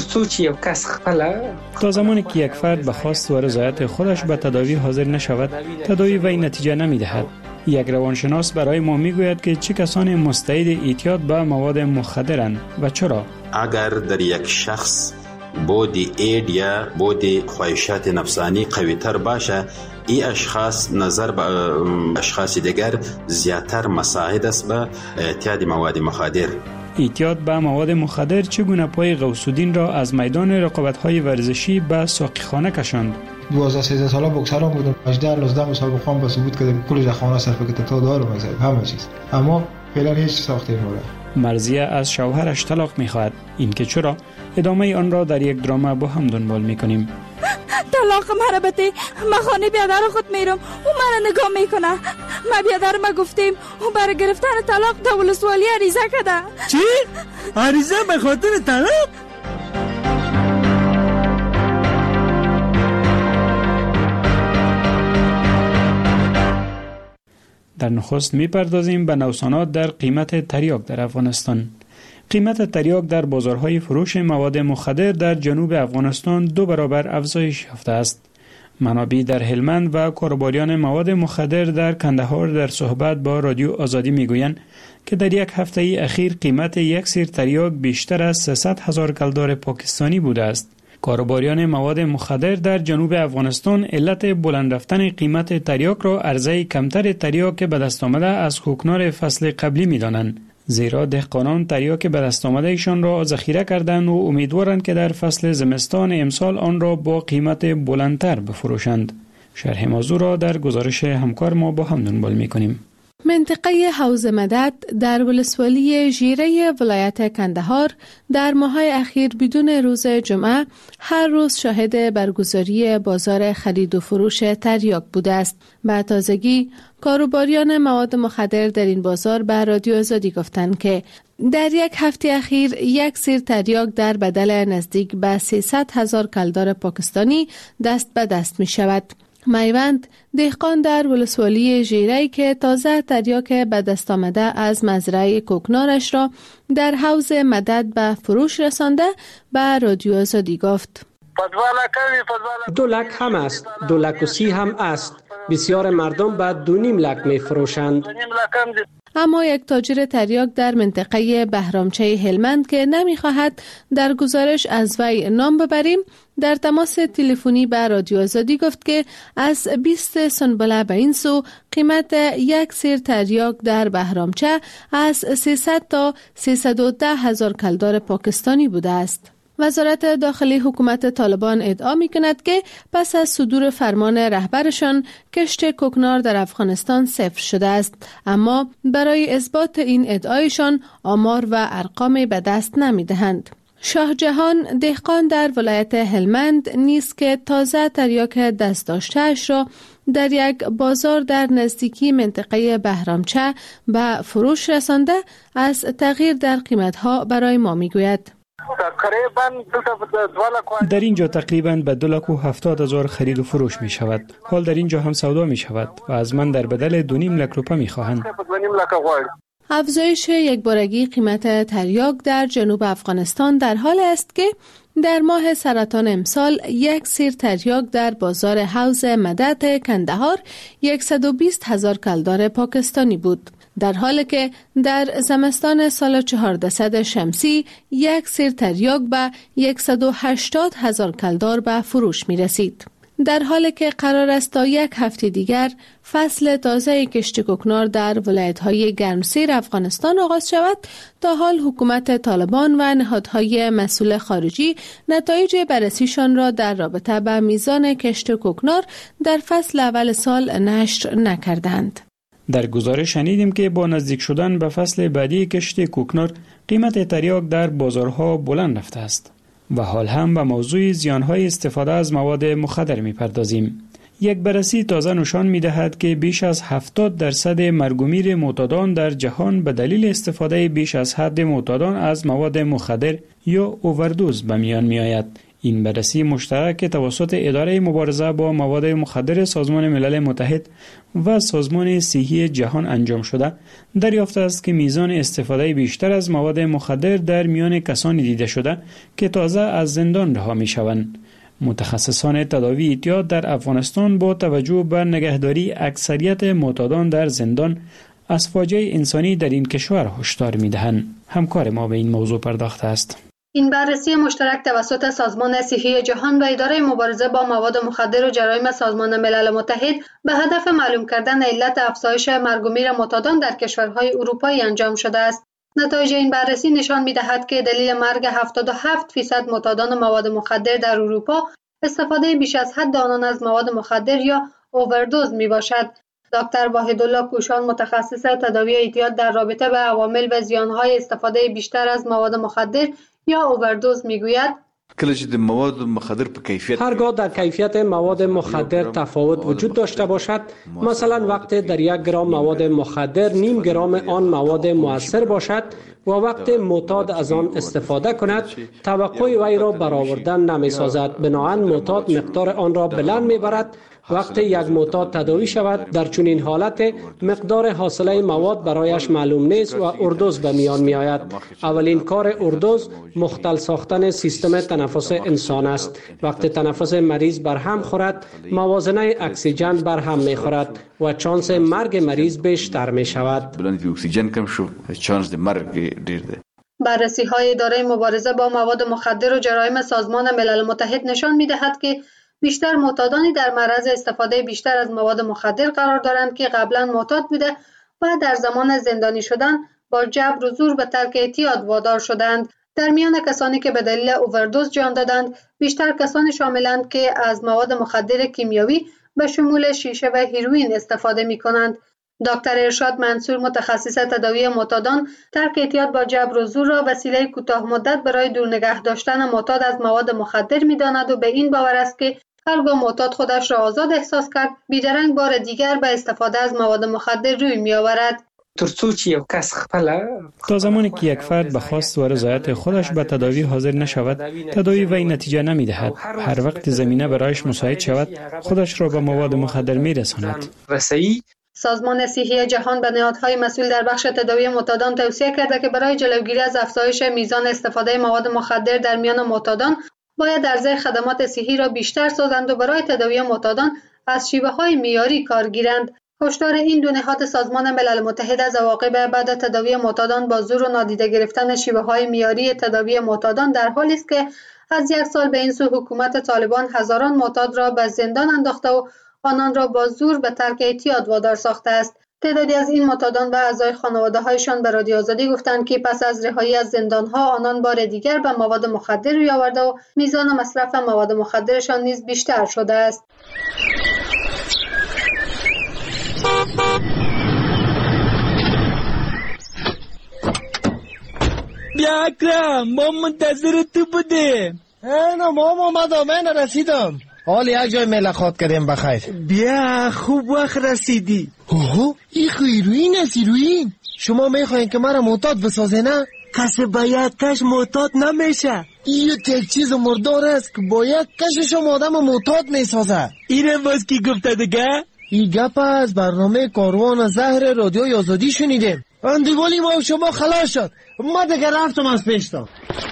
تا زمانی که یک فرد به خواست و رضایت خودش به تداوی حاضر نشود، تداوی وی نتیجه نمی دهد. یک روانشناس برای ما می گوید که چه کسانی مستعد اعتیاد به مواد مخدرند و چرا. اگر در یک شخص بود اید یا بود خواهشات نفسانی قوی تر باشه، این اشخاص نظر به اشخاص دیگر زیادتر مساعد است به اعتیاد مواد مخدر. اعتیاد به مواد مخدر چگونه پای غوث الدین را از میدان رقابت‌های ورزشی به ساقیخانه کشاند؟ 12-13 ساله بوکسران بودم، 18-19 مسابقه‌ام به ثبوت کردم کل خانه صرف کردم تا دارو مزید همه چیز، اما فعلا هیچ ساخته نمی‌کنم. مرضیه از شوهرش طلاق می‌خواهد. این که چرا؟ ادامه آن را در یک دراما با هم دنبال می‌کنیم. طلاق مرا بده، ما خانه بیادر خود میرم، او مرا نگاه میکنه. ما بیادر ما گفتیم او برای گرفتن طلاق تا ولسوالی عریضه کرده. چی؟ عریضه به خاطر طلاق؟ در نخست میپردازیم به نوسانات در قیمت تریاک در افغانستان. قیمت تریاک در بازارهای فروش مواد مخدر در جنوب افغانستان 2 برابر افزایش یافته است. منابع در هلمند و کاربریان مواد مخدر در کندهار در صحبت با رادیو آزادی میگویند که در یک هفته اخیر قیمت یک سیر تریاک بیشتر از 300,000 کلدار پاکستانی بوده است. کاربریان مواد مخدر در جنوب افغانستان علت بلند رفتن قیمت تریاک را عرضه کمتر تریاک به دست آمده از کوکنار فصل قبلی می‌دانند. زیرا دهقانان تریاک به دست آمده ایشان را ذخیره کردند و امیدوارند که در فصل زمستان امسال آن را با قیمت بلندتر بفروشند. شرح موضوع را در گزارش همکار ما با هم دنبال می‌کنیم. منطقه حوض مدد در ولسوالی ژیره ولایت کندهار در ماه‌های اخیر بدون روز جمعه هر روز شاهد برگزاری بازار خرید و فروش تریاک بوده است. به تازگی کاروباریان مواد مخدر در این بازار به رادیو آزادی گفتند که در یک هفته اخیر یک سیر تریاک در بدل نزدیک به 300,000 کلدار پاکستانی دست به دست می شود. میوند دهقان در ولسوالی ژیره که تازه تریاک به دست آمده از مزرعه کوکنارش را در حوض مدد به فروش رسانده به رادیو آزادی گفت: 2 لک هم است، 2 لک و 30 هم است. بسیار مردم به 2.5 لک می فروشند. اما یک تاجر تریاک در منطقه بهرامچه هلمند که نمی‌خواهد در گزارش از وی نام ببریم در تماس تلفنی به رادیو آزادی گفت که از 20 سنبله به این سو قیمت یک سیر تریاک در بهرامچه از 300 تا 310,000 کلدار پاکستانی بوده است. وزارت داخلی حکومت طالبان ادعا می کند که پس از صدور فرمان رهبرشان کشت کوکنار در افغانستان صفر شده است، اما برای اثبات این ادعایشان آمار و ارقام به دست نمی دهند. شاه جهان دهقان در ولایت هلمند نیز که تازه تریاک دست داشته‌اش را در یک بازار در نزدیکی منطقه بهرامچه به فروش رسانده از تغییر در قیمت‌ها برای ما می‌گوید. در اینجا تقریباً به 2,70,000 خرید و فروش می شود. حال در اینجا هم سودا می شود و از من در بدل 2.5 لک روپیه می خواهند. افزایش یکبارگی قیمت تریاک در جنوب افغانستان در حال است که در ماه سرطان امسال یک سیر تریاک در بازار حوض مدد کندهار 120,000 کلدار پاکستانی بود، در حالی که در زمستان سال 1400 شمسی یک سیر تریاک به 180,000 کلدار به فروش می رسید. در حالی که قرار است تا یک هفته دیگر فصل تازه کشت کوکنار در ولایت‌های گرمسیر افغانستان آغاز شود، تا حال حکومت طالبان و نهادهای مسئول خارجی نتایج بررسیشان را در رابطه با میزان کشت کوکنار در فصل اول سال نشر نکردند. در گزارش شنیدیم که با نزدیک شدن به فصل بعدی کشت کوکنار قیمت تریاک در بازارها بلند رفته است و حال هم به موضوع زیانهای استفاده از مواد مخدر می‌پردازیم. یک بررسی تازه نشان می‌دهد که بیش از 70% مرگ و میر معتادان در جهان به دلیل استفاده بیش از حد معتادان از مواد مخدر یا اووردوز به میان می‌آید. این بررسی مشترک توسط اداره مبارزه با مواد مخدر سازمان ملل متحد و سازمان صحی جهان انجام شده دریافته است که میزان استفاده بیشتر از مواد مخدر در میان کسانی دیده شده که تازه از زندان رها می‌شوند. متخصصان تداوی اعتیاد در افغانستان با توجه به نگهداری اکثریت معتادان در زندان از فاجعه انسانی در این کشور هشدار می‌دهند. همکار ما به این موضوع پرداخته است. این بررسی مشترک توسط سازمان صحی جهان و اداره مبارزه با مواد مخدر و جرایم سازمان ملل متحد به هدف معلوم کردن علت افزایش مرگ و میر معتادان در کشورهای اروپایی انجام شده است. نتایج این بررسی نشان می‌دهد که دلیل مرگ 77% معتادان مواد مخدر در اروپا استفاده بیش از حد آنان از مواد مخدر یا اووردوز میباشد. دکتر واحدالله کوشان متخصص تداوی اعتیاد در رابطه با عوامل و زیانهای استفاده بیشتر از مواد مخدر یا اووردوز میگوید هرگاه در کیفیت مواد مخدر تفاوت وجود داشته باشد، مثلا وقتی در 1 گرم مواد مخدر 0.5 گرم آن مواد مؤثر باشد و وقت معتاد از آن استفاده کند، توقع وی را برآوردن نمی سازد. بنابراین معتاد مقدار آن را بلند می برد. وقتی یک معتاد تداوی شود در چنین حالت مقدار حاصله مواد برایش معلوم نیست و اووردوز به میان می آید. اولین کار اووردوز مختل ساختن سیستم تنفس انسان است. وقتی تنفس مریض برهم خورد، موازنه اکسیژن برهم می خورد و چانس مرگ مریض بیشتر می شود. بررسی های اداره مبارزه با مواد مخدر و جرایم سازمان ملل متحد نشان می دهد که بیشتر معتادانی در معرض استفاده بیشتر از مواد مخدر قرار دارند که قبلا معتاد بوده و در زمان زندانی شدن با جبر و زور به ترک اعتیاد وادار شدند. در میان کسانی که به دلیل اووردوز جان دادند، بیشتر کسانی شاملند که از مواد مخدر کیمیایی به شمول شیشه و هیروئین استفاده می کنند. دکتر ارشاد منصور متخصص تداوی معتادان ترک اعتیاد با جبر و زور را وسیله کوتاه مدت برای دور نگه داشتن معتاد از مواد مخدر می‌داند و به این باور است که هرگاه معتاد خودش را آزاد احساس کرد بیدرنگ بار دیگر به استفاده از مواد مخدر روی می‌آورد. تا زمانی که یک فرد به خواست و رضایت خودش به تداوی حاضر نشود، تداوی وی نتیجه نمی‌دهد. هر وقت زمینه برایش مساعد شود، خودش را به مواد مخدر می‌رساند. سازمان صحی جهان به نهادهای مسئول در بخش تداوی معتادان توصیه کرده که برای جلوگیری از افزایش میزان استفاده مواد مخدر در میان معتادان باید عرضه خدمات صحی را بیشتر سازند و برای تداوی معتادان از شیوه‌های معیاری کار گیرند. هشدار این دو نهاد سازمان ملل متحد از عواقب بعد تداوی معتادان با زور و نادیده گرفتن شیوه‌های معیاری تداوی معتادان در حالی است که از یک سال به این سو حکومت طالبان هزاران معتاد را به زندان انداخته و آنان را با زور به ترک اعتیاد وادار ساخته است. تعدادی از این معتادان و اعضای خانواده‌هایشان به رادیو آزادی گفتند که پس از رهایی از زندان‌ها آنان بار دیگر به مواد مخدر روی آورده و میزان مصرف مواد مخدرشان نیز بیشتر شده است. بیا اکرم، ما منتظر تو بودیم. نه ما اومدم، من رسیدم. حال یک جای ملاقات کردیم بخیر. بیا خوب وقت رسیدی. اوه این خیروین است. ایروین شما میخواین که مرا معتاد بسازه نه؟ کسی با یک کش معتاد نمیشه. این یک چیز مردار است که با یک کشش آدم معتاد میسازه. اینه باز کی گفته دیگه؟ این گپ از برنامه کاروان زهر رادیوی آزادی شنیدیم. اندیوالی ما شما خلاص شد. ما دیگه رفتم از پیشتا.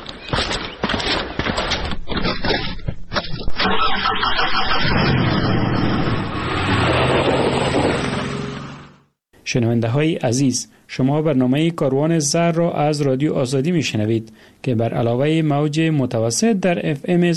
شنونده های عزیز، شما برنامه کاروان زهر را از رادیو آزادی می شنوید که بر علاوه موج متوسط در FM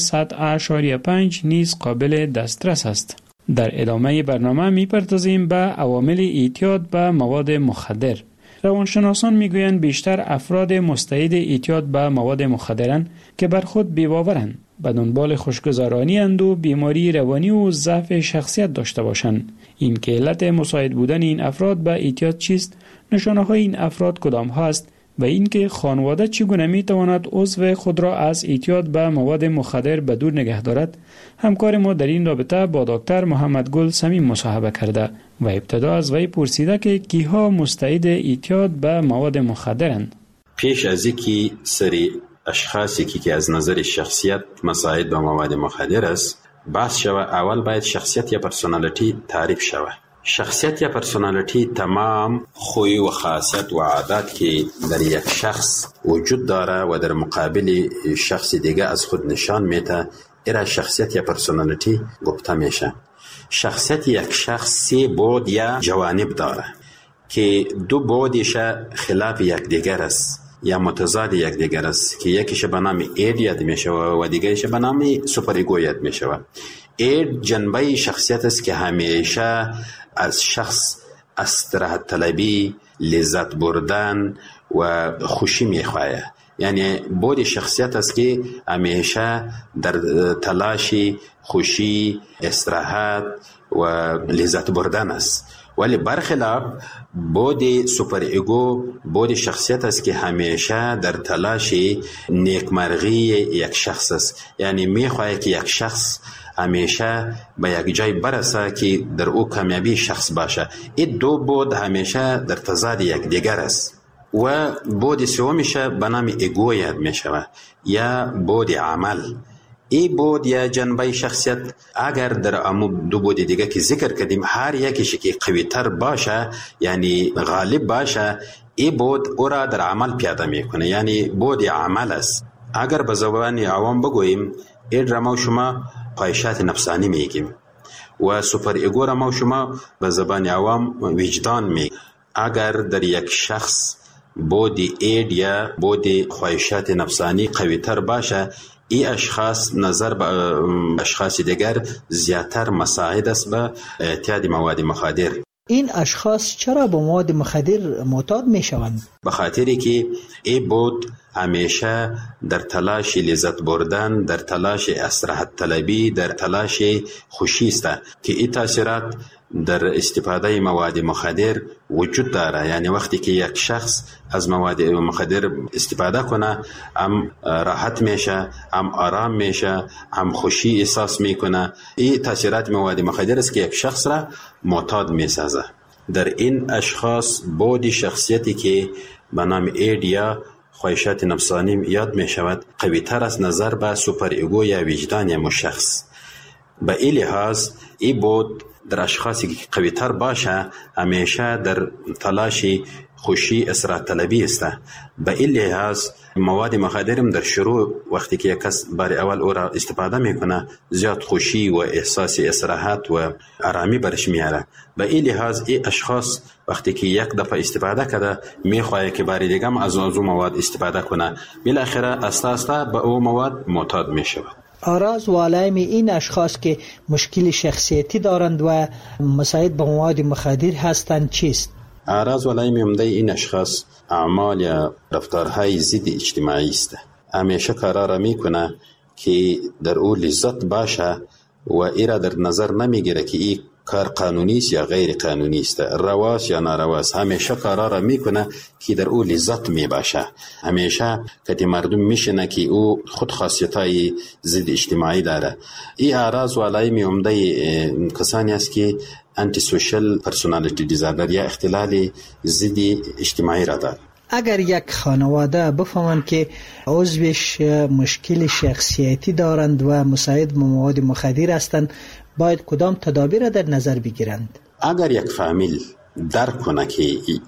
100.5 نیز قابل دسترس است. در ادامه برنامه می پردازیم به عوامل اعتیاد به مواد مخدر. روانشناسان می گویند بیشتر افراد مستعد اعتیاد به مواد مخدرند که بر خود بی‌باورند، به دنبال خوشگذرانی اند و بیماری روانی و ضعف شخصیت داشته باشند. این که علت مساعد بودن این افراد به اعتیاد چیست، نشانه های این افراد کدام هست و اینکه خانواده چگونه می تواند عضو خود را از اعتیاد به مواد مخدر به دور نگه دارد. همکار ما در این رابطه با دکتر محمد گل صمیم مصاحبه کرده و ابتدا از وی پرسیده که کیها مستعد اعتیاد به مواد مخدرند. پیش از اینکه سری اشخاصی که از نظر شخصیت مساعد به مواد مخدر است بحث شوه، اول باید شخصیت یا پرسونالیتی تعریف شوه. شخصیت یا پرسونالیتی تمام خوی و خاصیت و عادات که در یک شخص وجود داره و در مقابل شخص دیگه از خود نشان میده، ایرا شخصیت یا پرسونالیتی گفته میشه. شخصیت یک شخص سه بعد یا جوانب داره که دو بعدش خلاف یک دیگر است یا متضاد یک دیگر است که یکیش به نام اید یاد میشه و دیگرش به نام سوپر ایگو یاد میشه. اید جنبه شخصیت است که همیشه از شخص استراحت طلبی، لذت بردن و خوشی میخواه. یعنی بود شخصیت است که همیشه در تلاش خوشی، استراحت و لذت بردن است. ولی برخلاف بود سوپر ایگو بود شخصیت است که همیشه در تلاش نیکمرغی یک شخص است. یعنی میخواه که یک شخص همیشه به یک جای برسه که در او کامیابی شخص باشه. این دو بود همیشه در تضاد یک دیگر است. و بود سومش به نام ایگو یاد می شود یا بود عمل. این بود یا جنبه شخصیت اگر در امو دو بود دیگه که ذکر کردیم هر یکیش که قوی تر باشه یعنی غالب باشه، این بود او را در عمل پیاده میکنه، یعنی بود عمل است. اگر به زبان عوام بگوییم این را ما شما خواهشات نفسانی میگیم و سوپر ایگو را ما شما به زبان عوام وجدان میگیم. اگر در یک شخص بود اید یا بود خواهشات نفسانی قوی تر باشه، این اشخاص نظر به اشخاص دیگر زیادتر مساعد است به اعتیاد مواد مخدر. این اشخاص چرا به مواد مخدر معتاد می شوند؟ به خاطری که این بود همیشه در تلاش لذت بردن، در تلاش استراحت طلبی، در تلاش خوشی است که این تاثیرات در استفاده مواد مخدر وجود داره. یعنی وقتی که یک شخص از مواد مخدر استفاده کنه هم راحت میشه، هم آرام میشه، هم خوشی احساس میکنه. این تاثیرات مواد مخدر است که یک شخص را معتاد میسازه. در این اشخاص بود شخصیتی که به نام اید یا خواهشات نفسانی یاد می شود قوی تر از نظر به سوپر ایگو یا وجدان شخص. به این لحاظ این بود در اشخاصی که قوی تر باشه همیشه در تلاشی خوشی اثرات طلبی است. به این لحاظ مواد مخدرم در شروع وقتی که یک کس بار اول او را استفاده میکنه زیاد خوشی و احساس استراحت و آرامی برش میاره. به این لحاظ این اشخاص وقتی که یک دفعه استفاده کرده میخواه که بار دیگه هم از اون مواد استفاده کنه، بالاخره اساسا به او مواد معتاد میشه. آراز و علائم این اشخاص که مشکل شخصیتی دارند و مساعد به مواد مخدر هستند چیست؟ اعراض و علائم عمده این اشخاص اعمال یا رفتارهای ضد اجتماعی است. همیشه کارا را میکنه که در او لذت باشه و ایرا در نظر نمیگیره که این کار قانونی است یا غیر قانونی است، رواست یا نارواست. همیشه کارا را میکنه که در او لذت میباشه. همیشه که مردم میشنه که او خود خاصیتای ضد اجتماعی داره. این اعراض و علائم عمده کسانی است که انتی سوشل پرسونالیتی دیزاردر یا اختلال ضد اجتماعی را داره. اگر یک خانواده بفهمند که عضوش مشکل شخصیتی دارند و مساعد به مواد مخدر هستند، باید کدام تدابیر در نظر بگیرند؟ اگر یک فامیل درک کنه که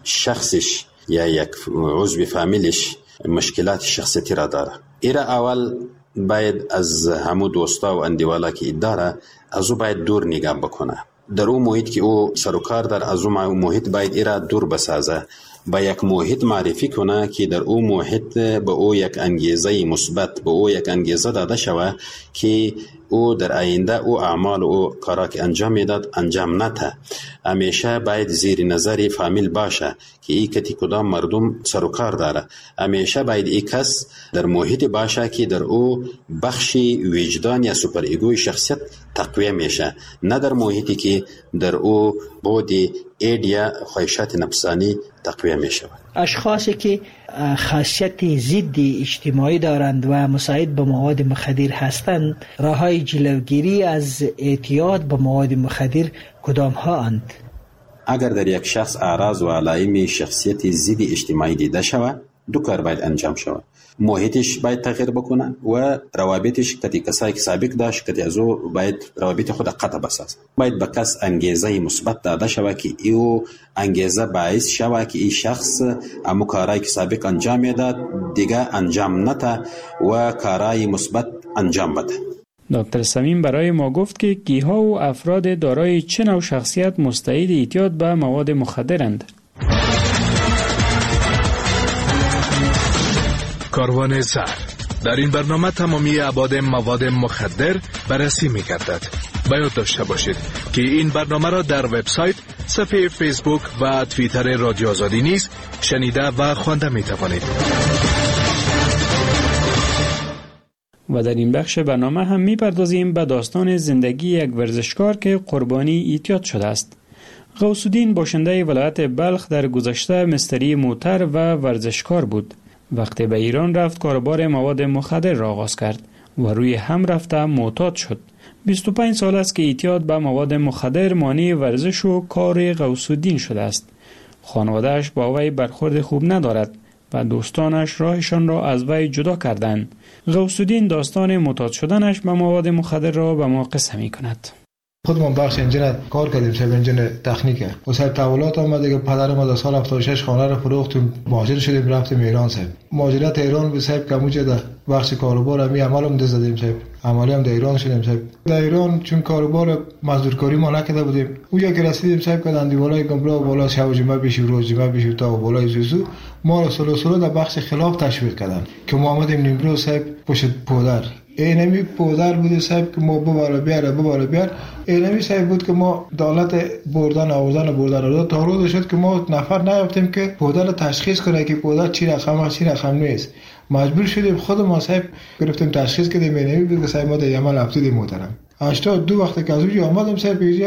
شخصش یا یک عضو فامیلش مشکلات شخصیتی را داره، ایره اول باید از همو دوستا و اندیوالا که داره از او باید دور نگاه بکنه. در اون محیط که او سروکار در از اون محیط باید ایره دور بسازه، با یک محیط معرفی کنه که در او محیط به او یک انگیزه مثبت، به او یک انگیزه داده شود که او در آینده او اعمال او کارا که انجام میداد انجام نده. همیشه باید زیر نظر فامیل باشه که این کتی کدام مردم سروکار داره. همیشه باید این کس در محیط باشه که در او بخشی وجدان یا سوپر ایگوی شخصیت تقویه میشه، نه در محیطی که در او بودی اید یا خواهشات نفسانی تقویه میشه. اشخاصی که خاصیت ضد اجتماعی دارند و مساعد به مواد مخدر هستند، راههای جلوگیری از اعتیاد به مواد مخدر کدام ها اند؟ اگر در یک شخص اعراض و علائم شخصیت ضد اجتماعی دیده شود، دو کار باید انجام شود. محیطش باید تغییر بکنه و روابطش که کسایی که سابق داشت که از او باید روابط خود قطع بسازه. باید به کس انگیزه مثبت داده شود که او انگیزه باعث شود که این شخص امو کارایی که سابق انجام میداد دیگه انجام نده و کارای مثبت انجام بده. دکتر صمیم برای ما گفت که کیها و افراد دارای چه نوع شخصیت مستعد اعتیاد به مواد مخدرند. کاروان زهر در این برنامه تمامی ابعاد مواد مخدر بررسی می‌گردد. باید داشته باشید که این برنامه را در وبسایت، صفحه فیسبوک و توییتر رادیو آزادی نیز شنیده و خوانده می‌توانید. و در این بخش برنامه هم می‌پردازیم به داستان زندگی یک ورزشکار که قربانی اعتیاد شده است. غوث الدین باشنده ولایت بلخ در گذشته مستری موتر و ورزشکار بود. وقتی به ایران رفت کاروبار مواد مخدر را آغاز کرد و روی هم رفته معتاد شد. 25 سال است که اعتیاد به مواد مخدر مانع ورزش و کار غوث الدین شده است. خانواده‌اش با وی برخورد خوب ندارد و دوستانش راهشان را از وی جدا کردند. غوث الدین داستان معتاد شدنش به مواد مخدر را به ما قصه می‌کند. خودمون بخش انجین کار کردیم، شب انجین تکنیکه. و سر تحولات آمد که پدر ما در سال 76 خانه رو فروختیم، مهاجر شدیم رفتیم ایران صاحب. مهاجرت ایران به صاحب کموجه در بخش کاروبار همی عملم دزدیم صاحب. عملی هم در ایران شدیم صاحب. در ایران چون کاروبار مزدورکاری ما نکرده بودیم، اونجا که رسیدیم صاحب کردن بالای گمبلا و بالا شب و جمعه بشیم روز جمعه بشیم تا بالای زوزو ما رو سلو در بخش خلاف تشویق کردن که ما آمدیم نیمرو صاحب پشت پودر. اینمی پودر بود صاحب که ما بباره بیار. اینمی صاحب بود که ما دولت بردن رو تا روز شد که ما نفر نیافتیم که پودر تشخیص کنه که پودر چی رقم نیست. مجبور شدیم خود ما صاحب گرفتیم تشخیص کردیم. اینمی بود که صاحب ما در یمن افتادیم محترم. 82 وقت که از اونجا آمدم صاحب اینجا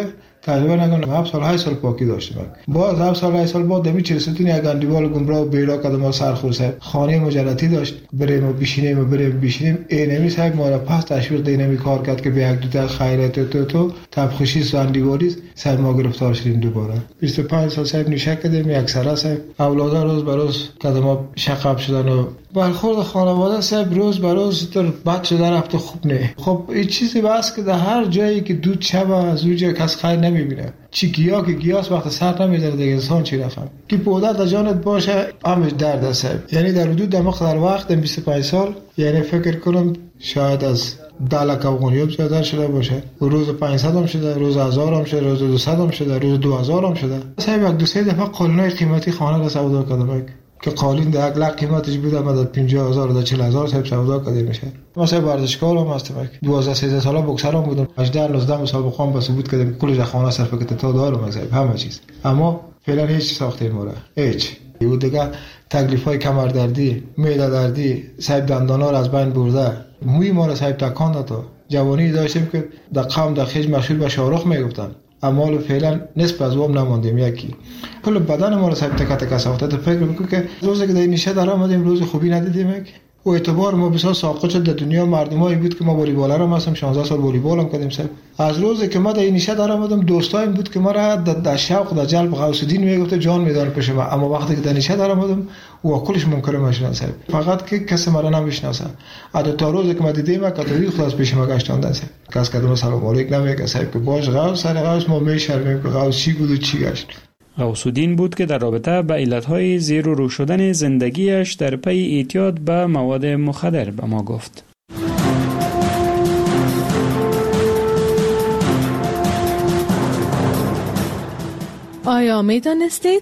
تقریبا نگم 7 سال 8 سال پاکی داشتیم. باز 7 سال 8 سال بعد دمی چرستونی یک اندیوال گمراه و بیرا کدم ما سرخور صاحب خانه مجلتی داشت بریم و بشینیم اینمی صاحب ما را پس تشویق دینمی کار کرد که به یک دو تا خیرات تو تبخشی ساندیواریز صاحب ما گرفتار شدیم دوباره. 25 سال صاحب نشه کردیم یک سره صاحب اولادا روز به روز کدم شقاب شدن و برخورد خانواده صاحب روز به روز در بد شده رفت خوب نه. خب این چیزی بس که در هر جایی که دود شب از اونجا کس خیر نمیبینه. چی گیاه که گیاس وقت سر نمیذاره دیگه انسان چی رفهم که پوده در جانت باشه همش درد صاحب. یعنی در حدود در وقت 25 سال یعنی فکر کنم شاید از 10 لک افغانی‌ها زیادتر شده باشه. روز 500 هم شده، روز 1000 هم شده، روز 200 هم شده، روز 2000 هم شده. صاحب یک دو سه دفعه قالونای قیمتی خانه را سودا کردم که قالین در 1 لک قیمتش بود مدد 50000 تا 40000 صاحب سودا کرده میشه. مثلا ورزشکار هم هستم 12 13 ساله بوکسر هم بودم 18 19 مسابقه هم بس بود کردم کل خانه صرف کرده تا دارم صاحب همه چیز. اما فعلا هیچ ساخته مورا هیچ یه دیگه تکلیفای کمردردی معده دردی صاحب دندانا را از بین برده موی ما را صاحب تکان داد. جوانی داشتیم که در قوم در خیج مشهور به شاهرخ میگفتن اما فعلا نصف از وام نماندیم. یکی کل بدن ما را صاحب تک تک ساخته. تو فکر میکنی که روزی که در نیشه در آمدیم روز خوبی ندیدیم و اعتبار ما بسیار ساقط شد در دنیا. مردمایی بود که ما والیبال هم هستم 16 سال والیبال هم کردیم صاحب. از روزی که ما در نیشه در آمدم دوستایم بود که ما را در شوق در جلب غوث الدین میگفت جان میدان پیش ما. اما وقتی که در نیشه در آمدم و کلش منکر ماشین صاحب فقط که کسی مرا نمیشناسه. عادت تا روزی که ما دیدیم کاتولیک خلاص پیش ما گشتاندن صاحب. کس کدوم سلام علیک نمیگه صاحب که باش غوث سر غوث ما میشرمیم که غوث چی بود و چی گشت. غوث الدین بود که در رابطه با علتهای زیر و رو شدن زندگیش در پی اعتیاد به مواد مخدر به ما گفت. آیا می دانستید؟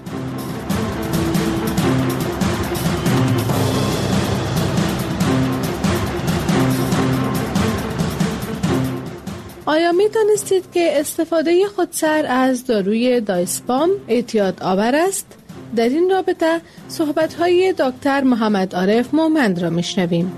آیا می دانستید که استفاده خودسر از داروی دایسپام اعتیاد آور است؟ در این رابطه صحبت‌های دکتر محمد عارف مومند را میشنویم.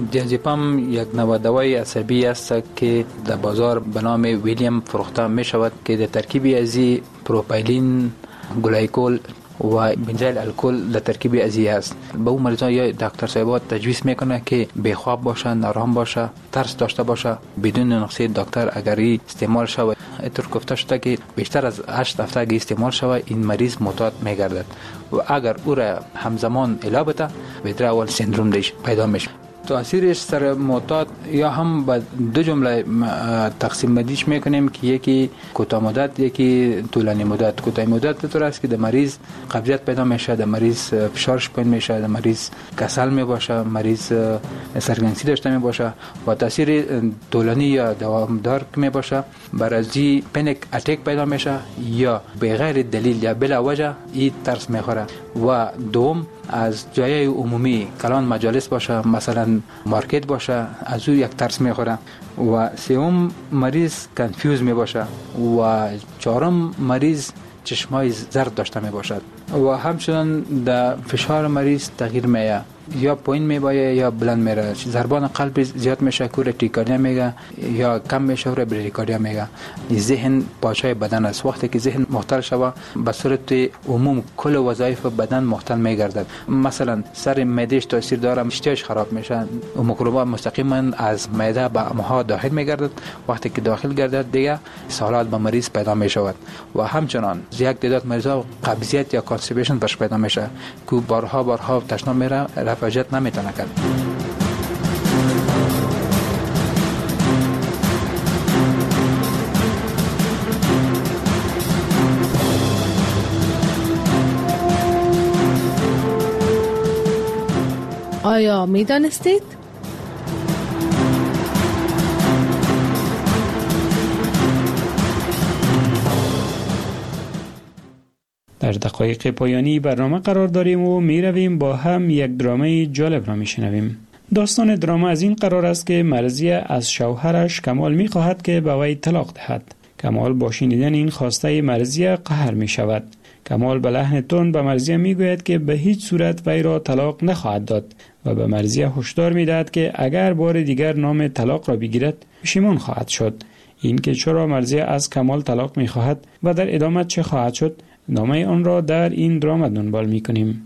دیازپام یک نوع دوای عصبی است که در بازار به نام ویلیام فروخته می شود که در ترکیبی از پروپایلین، گلایکول و بنزل الکل در ترکیب ازی است. به اون مریضان یا دکتر صاحبات تجویز میکنه که بیخواب باشه، نارام باشه، ترس داشته باشه. بدون نقشه دکتر اگری استعمال شود اینطور گفته شده که بیشتر از 8 هفته اگه استعمال شود این مریض معتاد میگردد و اگر او را همزمان علاج بده ویدرال سندروم دیش پیدا میشه. تاثیرش سر معتاد یا هم با دو جمله تقسیم بندیش میکنیم که یکی کوتاه مدت یکی طولانی مدت. کوتاه مدت به طور است که در مریض قبضیت پیدا میشه، در مریض فشارش پایین میشه، در مریض کسل میباشه، مریض سرگرمی داشته میباشه. و تاثیر طولانی یا دوامدار که میباشه برازی پنیک اتاک پیدا میشه یا به غیر دلیل یا بلا وجه این ترس میخوره. و دوم از جای عمومی کلان مجالس باشه، مثلا مارکت باشه، از او یک ترس میخوره. و سوم مریض کنفیوز می باشه و چهارم مریض چشمای زرد داشته می باشد و همچنان در فشار مریض تغییر میه، یا پایین میبایه یا بلند میره. ضربان قلب زیاد میشه که ریکاردیا میگه یا کم میشه و ریکاردیا میگه. ذهن پاچای بدن است. وقتی که ذهن مختل شوه به صورت عموم کل وظایف بدن مختل میگردد. مثلا سر معدهش تاثیر داره، اشتهاش خراب میشه، میکروبا مستقیما از معده به امعا داخل میگردد. وقتی که داخل گردد دیگه سالات به مریض پیدا میشود و همچنان یک تعداد مریضا قبضیت یا کانستیپیشن برش پیدا میشه که بارها تشناب میره رفاجت نمیتونه کرد. آیا می دانستید؟ در دقایق پایانی برنامه قرار داریم و می رویم با هم یک درامه جالب را می شنویم. داستان درامه از این قرار است که مرضیه از شوهرش کمال می خواهد که به وی طلاق دهد. کمال با شنیدن این خواسته مرضیه قهر می شود. کمال به لحن تند به مرضیه می گوید که به هیچ صورت وی را طلاق نخواهد داد و به مرضیه هشدار می دهد که اگر بار دیگر نام طلاق را بگیرد پشیمان خواهد شد. اینکه چرا مرضیه از کمال طلاق می‌خواهد و در ادامه چه خواهد شد، ادامه آن را در این دراما دنبال می‌کنیم.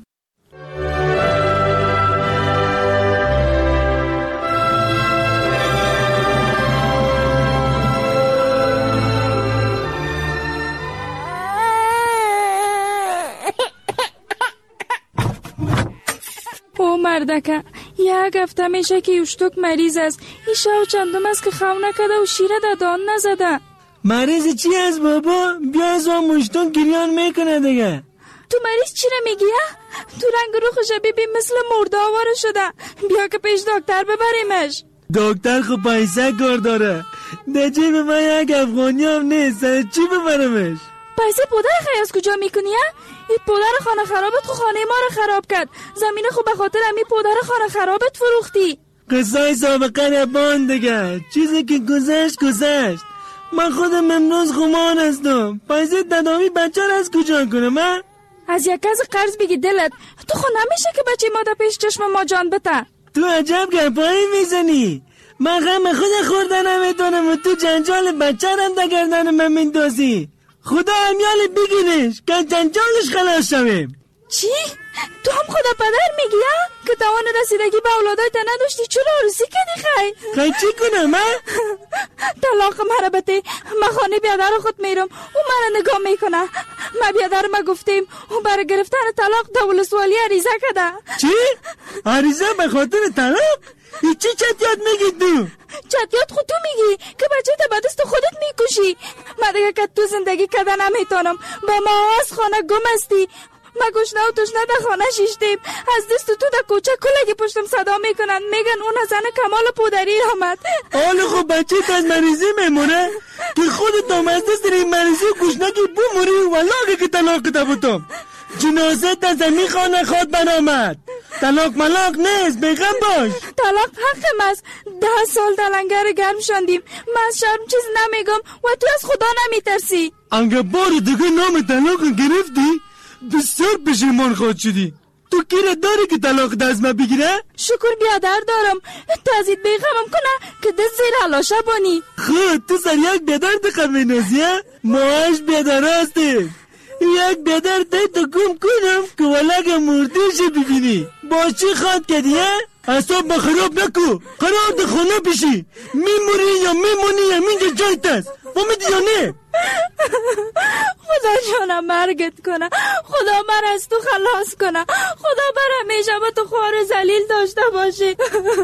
مردکه یک هفته میشه که یوشتوک مریض است. این شو چندم است که خو نکده و شیره دادان نزده. مریض چی است بابا؟ بیا از اون مشتوک گریان میکنه دیگه. تو مریض چی رو میگی؟ تو رنگ روخش ببین مثل مرده آواره شده. بیا که پیش دکتر ببریمش. دکتر خب پیسه کار داره. در جیب من یک افغانی هم نیست. سر چی ببرمش؟ پیسه پدر خیلی از کجا میکنی؟ این پدر خانه خرابت خو خانه ما رو خراب کرد. زمین خو به خاطر امی پدر خانه خرابت فروختی. قصای سابقه نبان دیگه. چیزی که گذشت. من خودم امروز خمان هستم. پیسه تداوی بچه رو از کجا کنم من؟ از یک کس قرض بگی دلت. تو خو نمیشه که بچه ما در پیش چشم ما جان بته. تو عجب گپایی میزنی. من غم خود خوردن نمیتونم و تو جنجال بچه رو در گردن من میندازی. خدا امیال بگیرش که جنجالش خلاص شویم. چی؟ تو هم خدا پدر میگی که توان رسیدگی به اولادای تا نداشتی چرا عروسی کردی خی چی کنم من؟ طلاق مرا بده. من خانه بیادر خود میرم او مرا نگاه میکنه. ما بیادر ما گفتیم او برای گرفتن طلاق دول سوالی عریضه کده. چی؟ عریضه به خاطر طلاق؟ ای چی چطیات میگی تو؟ چطیات خود تو میگی که بچه تا به دست خودت میکشی. من دیگه که تو زندگی کده نمیتونم. با ما از خانه گم استی. ما گشنه و تشنه در خانه شیشتیم. از دست تو در کوچه کلگی پشتم صدا میکنن میگن اون زن کمال پودری آمد. حالا خب بچه تا از مریضی میمونه که خودت هم از دست این مریضی و گشنگی بموری ولاغه که طلاق ده بودم. جنازه تا زمین خانه خود برآمد. طلاق ملاق نیست بیغم باش. طلاق حقم است. 10 سال در لنگر گرم شاندیم. من از شرم چیز نمیگم و تو از خدا نمیترسی. انگه بار دیگه نام طلاق گرفتی بسیار پشیمان خود شدی. تو کیره داری که طلاق دست ما بگیره؟ شکر بیادر دارم. تازید بیغمم کنه که دست زیر حلاشه بانی. خود تو سر یک بیادر دقم نازیه؟ ماهاش بیادر هستی. یک بیادر دی تو گم کنم که ولگ مردیش ببینی. با چی خواد کدیه؟ اصاب با خراب نکو. قرار ده خونه بشی. میموری یا میمونی یا منجا جایت است. فهمیدی یا نه؟ خدا جانم مرگت کنه. خدا من از تو خلاص کنه. خدا بر همیشه با تو خوار ذلیل داشته باشی.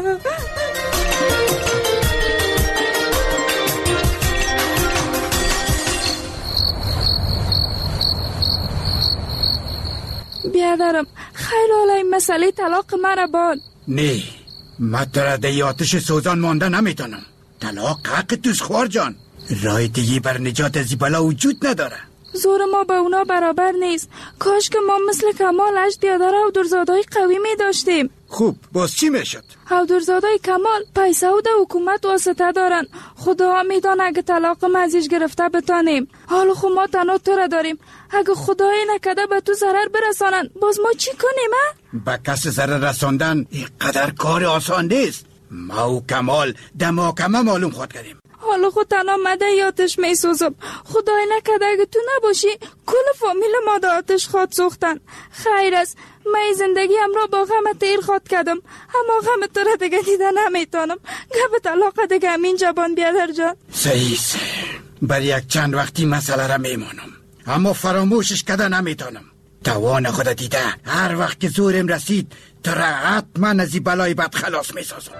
بیادرم خیلی حالا این مسئله طلاق مرا باد. نه من در ده آتش سوزان مانده نمیتونم. طلاق حق توست خوار جان. راه دیگه بر نجات از بلا وجود نداره. زور ما با اونا برابر نیست. کاش که ما مثل کمال 8 بیادر و درزادای قوی می داشتیم. خوب باز چی میشد؟ درزادای کمال پیسه و ده حکومت واسطه دارن. خدا میدانه اگه طلاق ما ازش گرفته بتانیم. حالا خب ما تنها تو را داریم. اگه خدای نکده به تو ضرر برسانن باز ما چی کنیم؟ به کس ضرر رساندن اینقدر کار آسان نیست. ما و کمال دماکمه معلوم خود کردیم. حالا خود تنها مده یاتش می سوزم. خدای نکده اگه تو نباشی کل فامیل ما دا آتش خواد سوختن. خیر است من زندگی هم را با غم تیر خواد کردم. اما غم تو را دیگه دیده نمیتونم. گب طلاق دیگه همین جبان بیادر جان. صحیح بر یک چند وقتی مسئله را میمانم اما فراموشش کده نمیتونم. توان خود دیده هر وقت که زورم رسید تو را حتما از این بلای بد خلاص میسازم.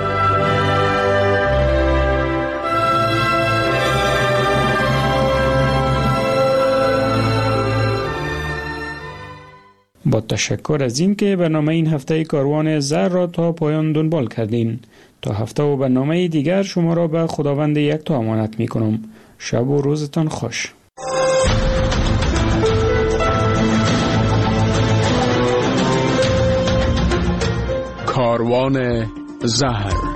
با تشکر از این که برنامه این هفته کاروان زر را تا پایان دنبال کردین. تا هفته و برنامه دیگر شما را به خداوند یکتا امانت می کنم. شب و روزتان خوش. کاروان زهر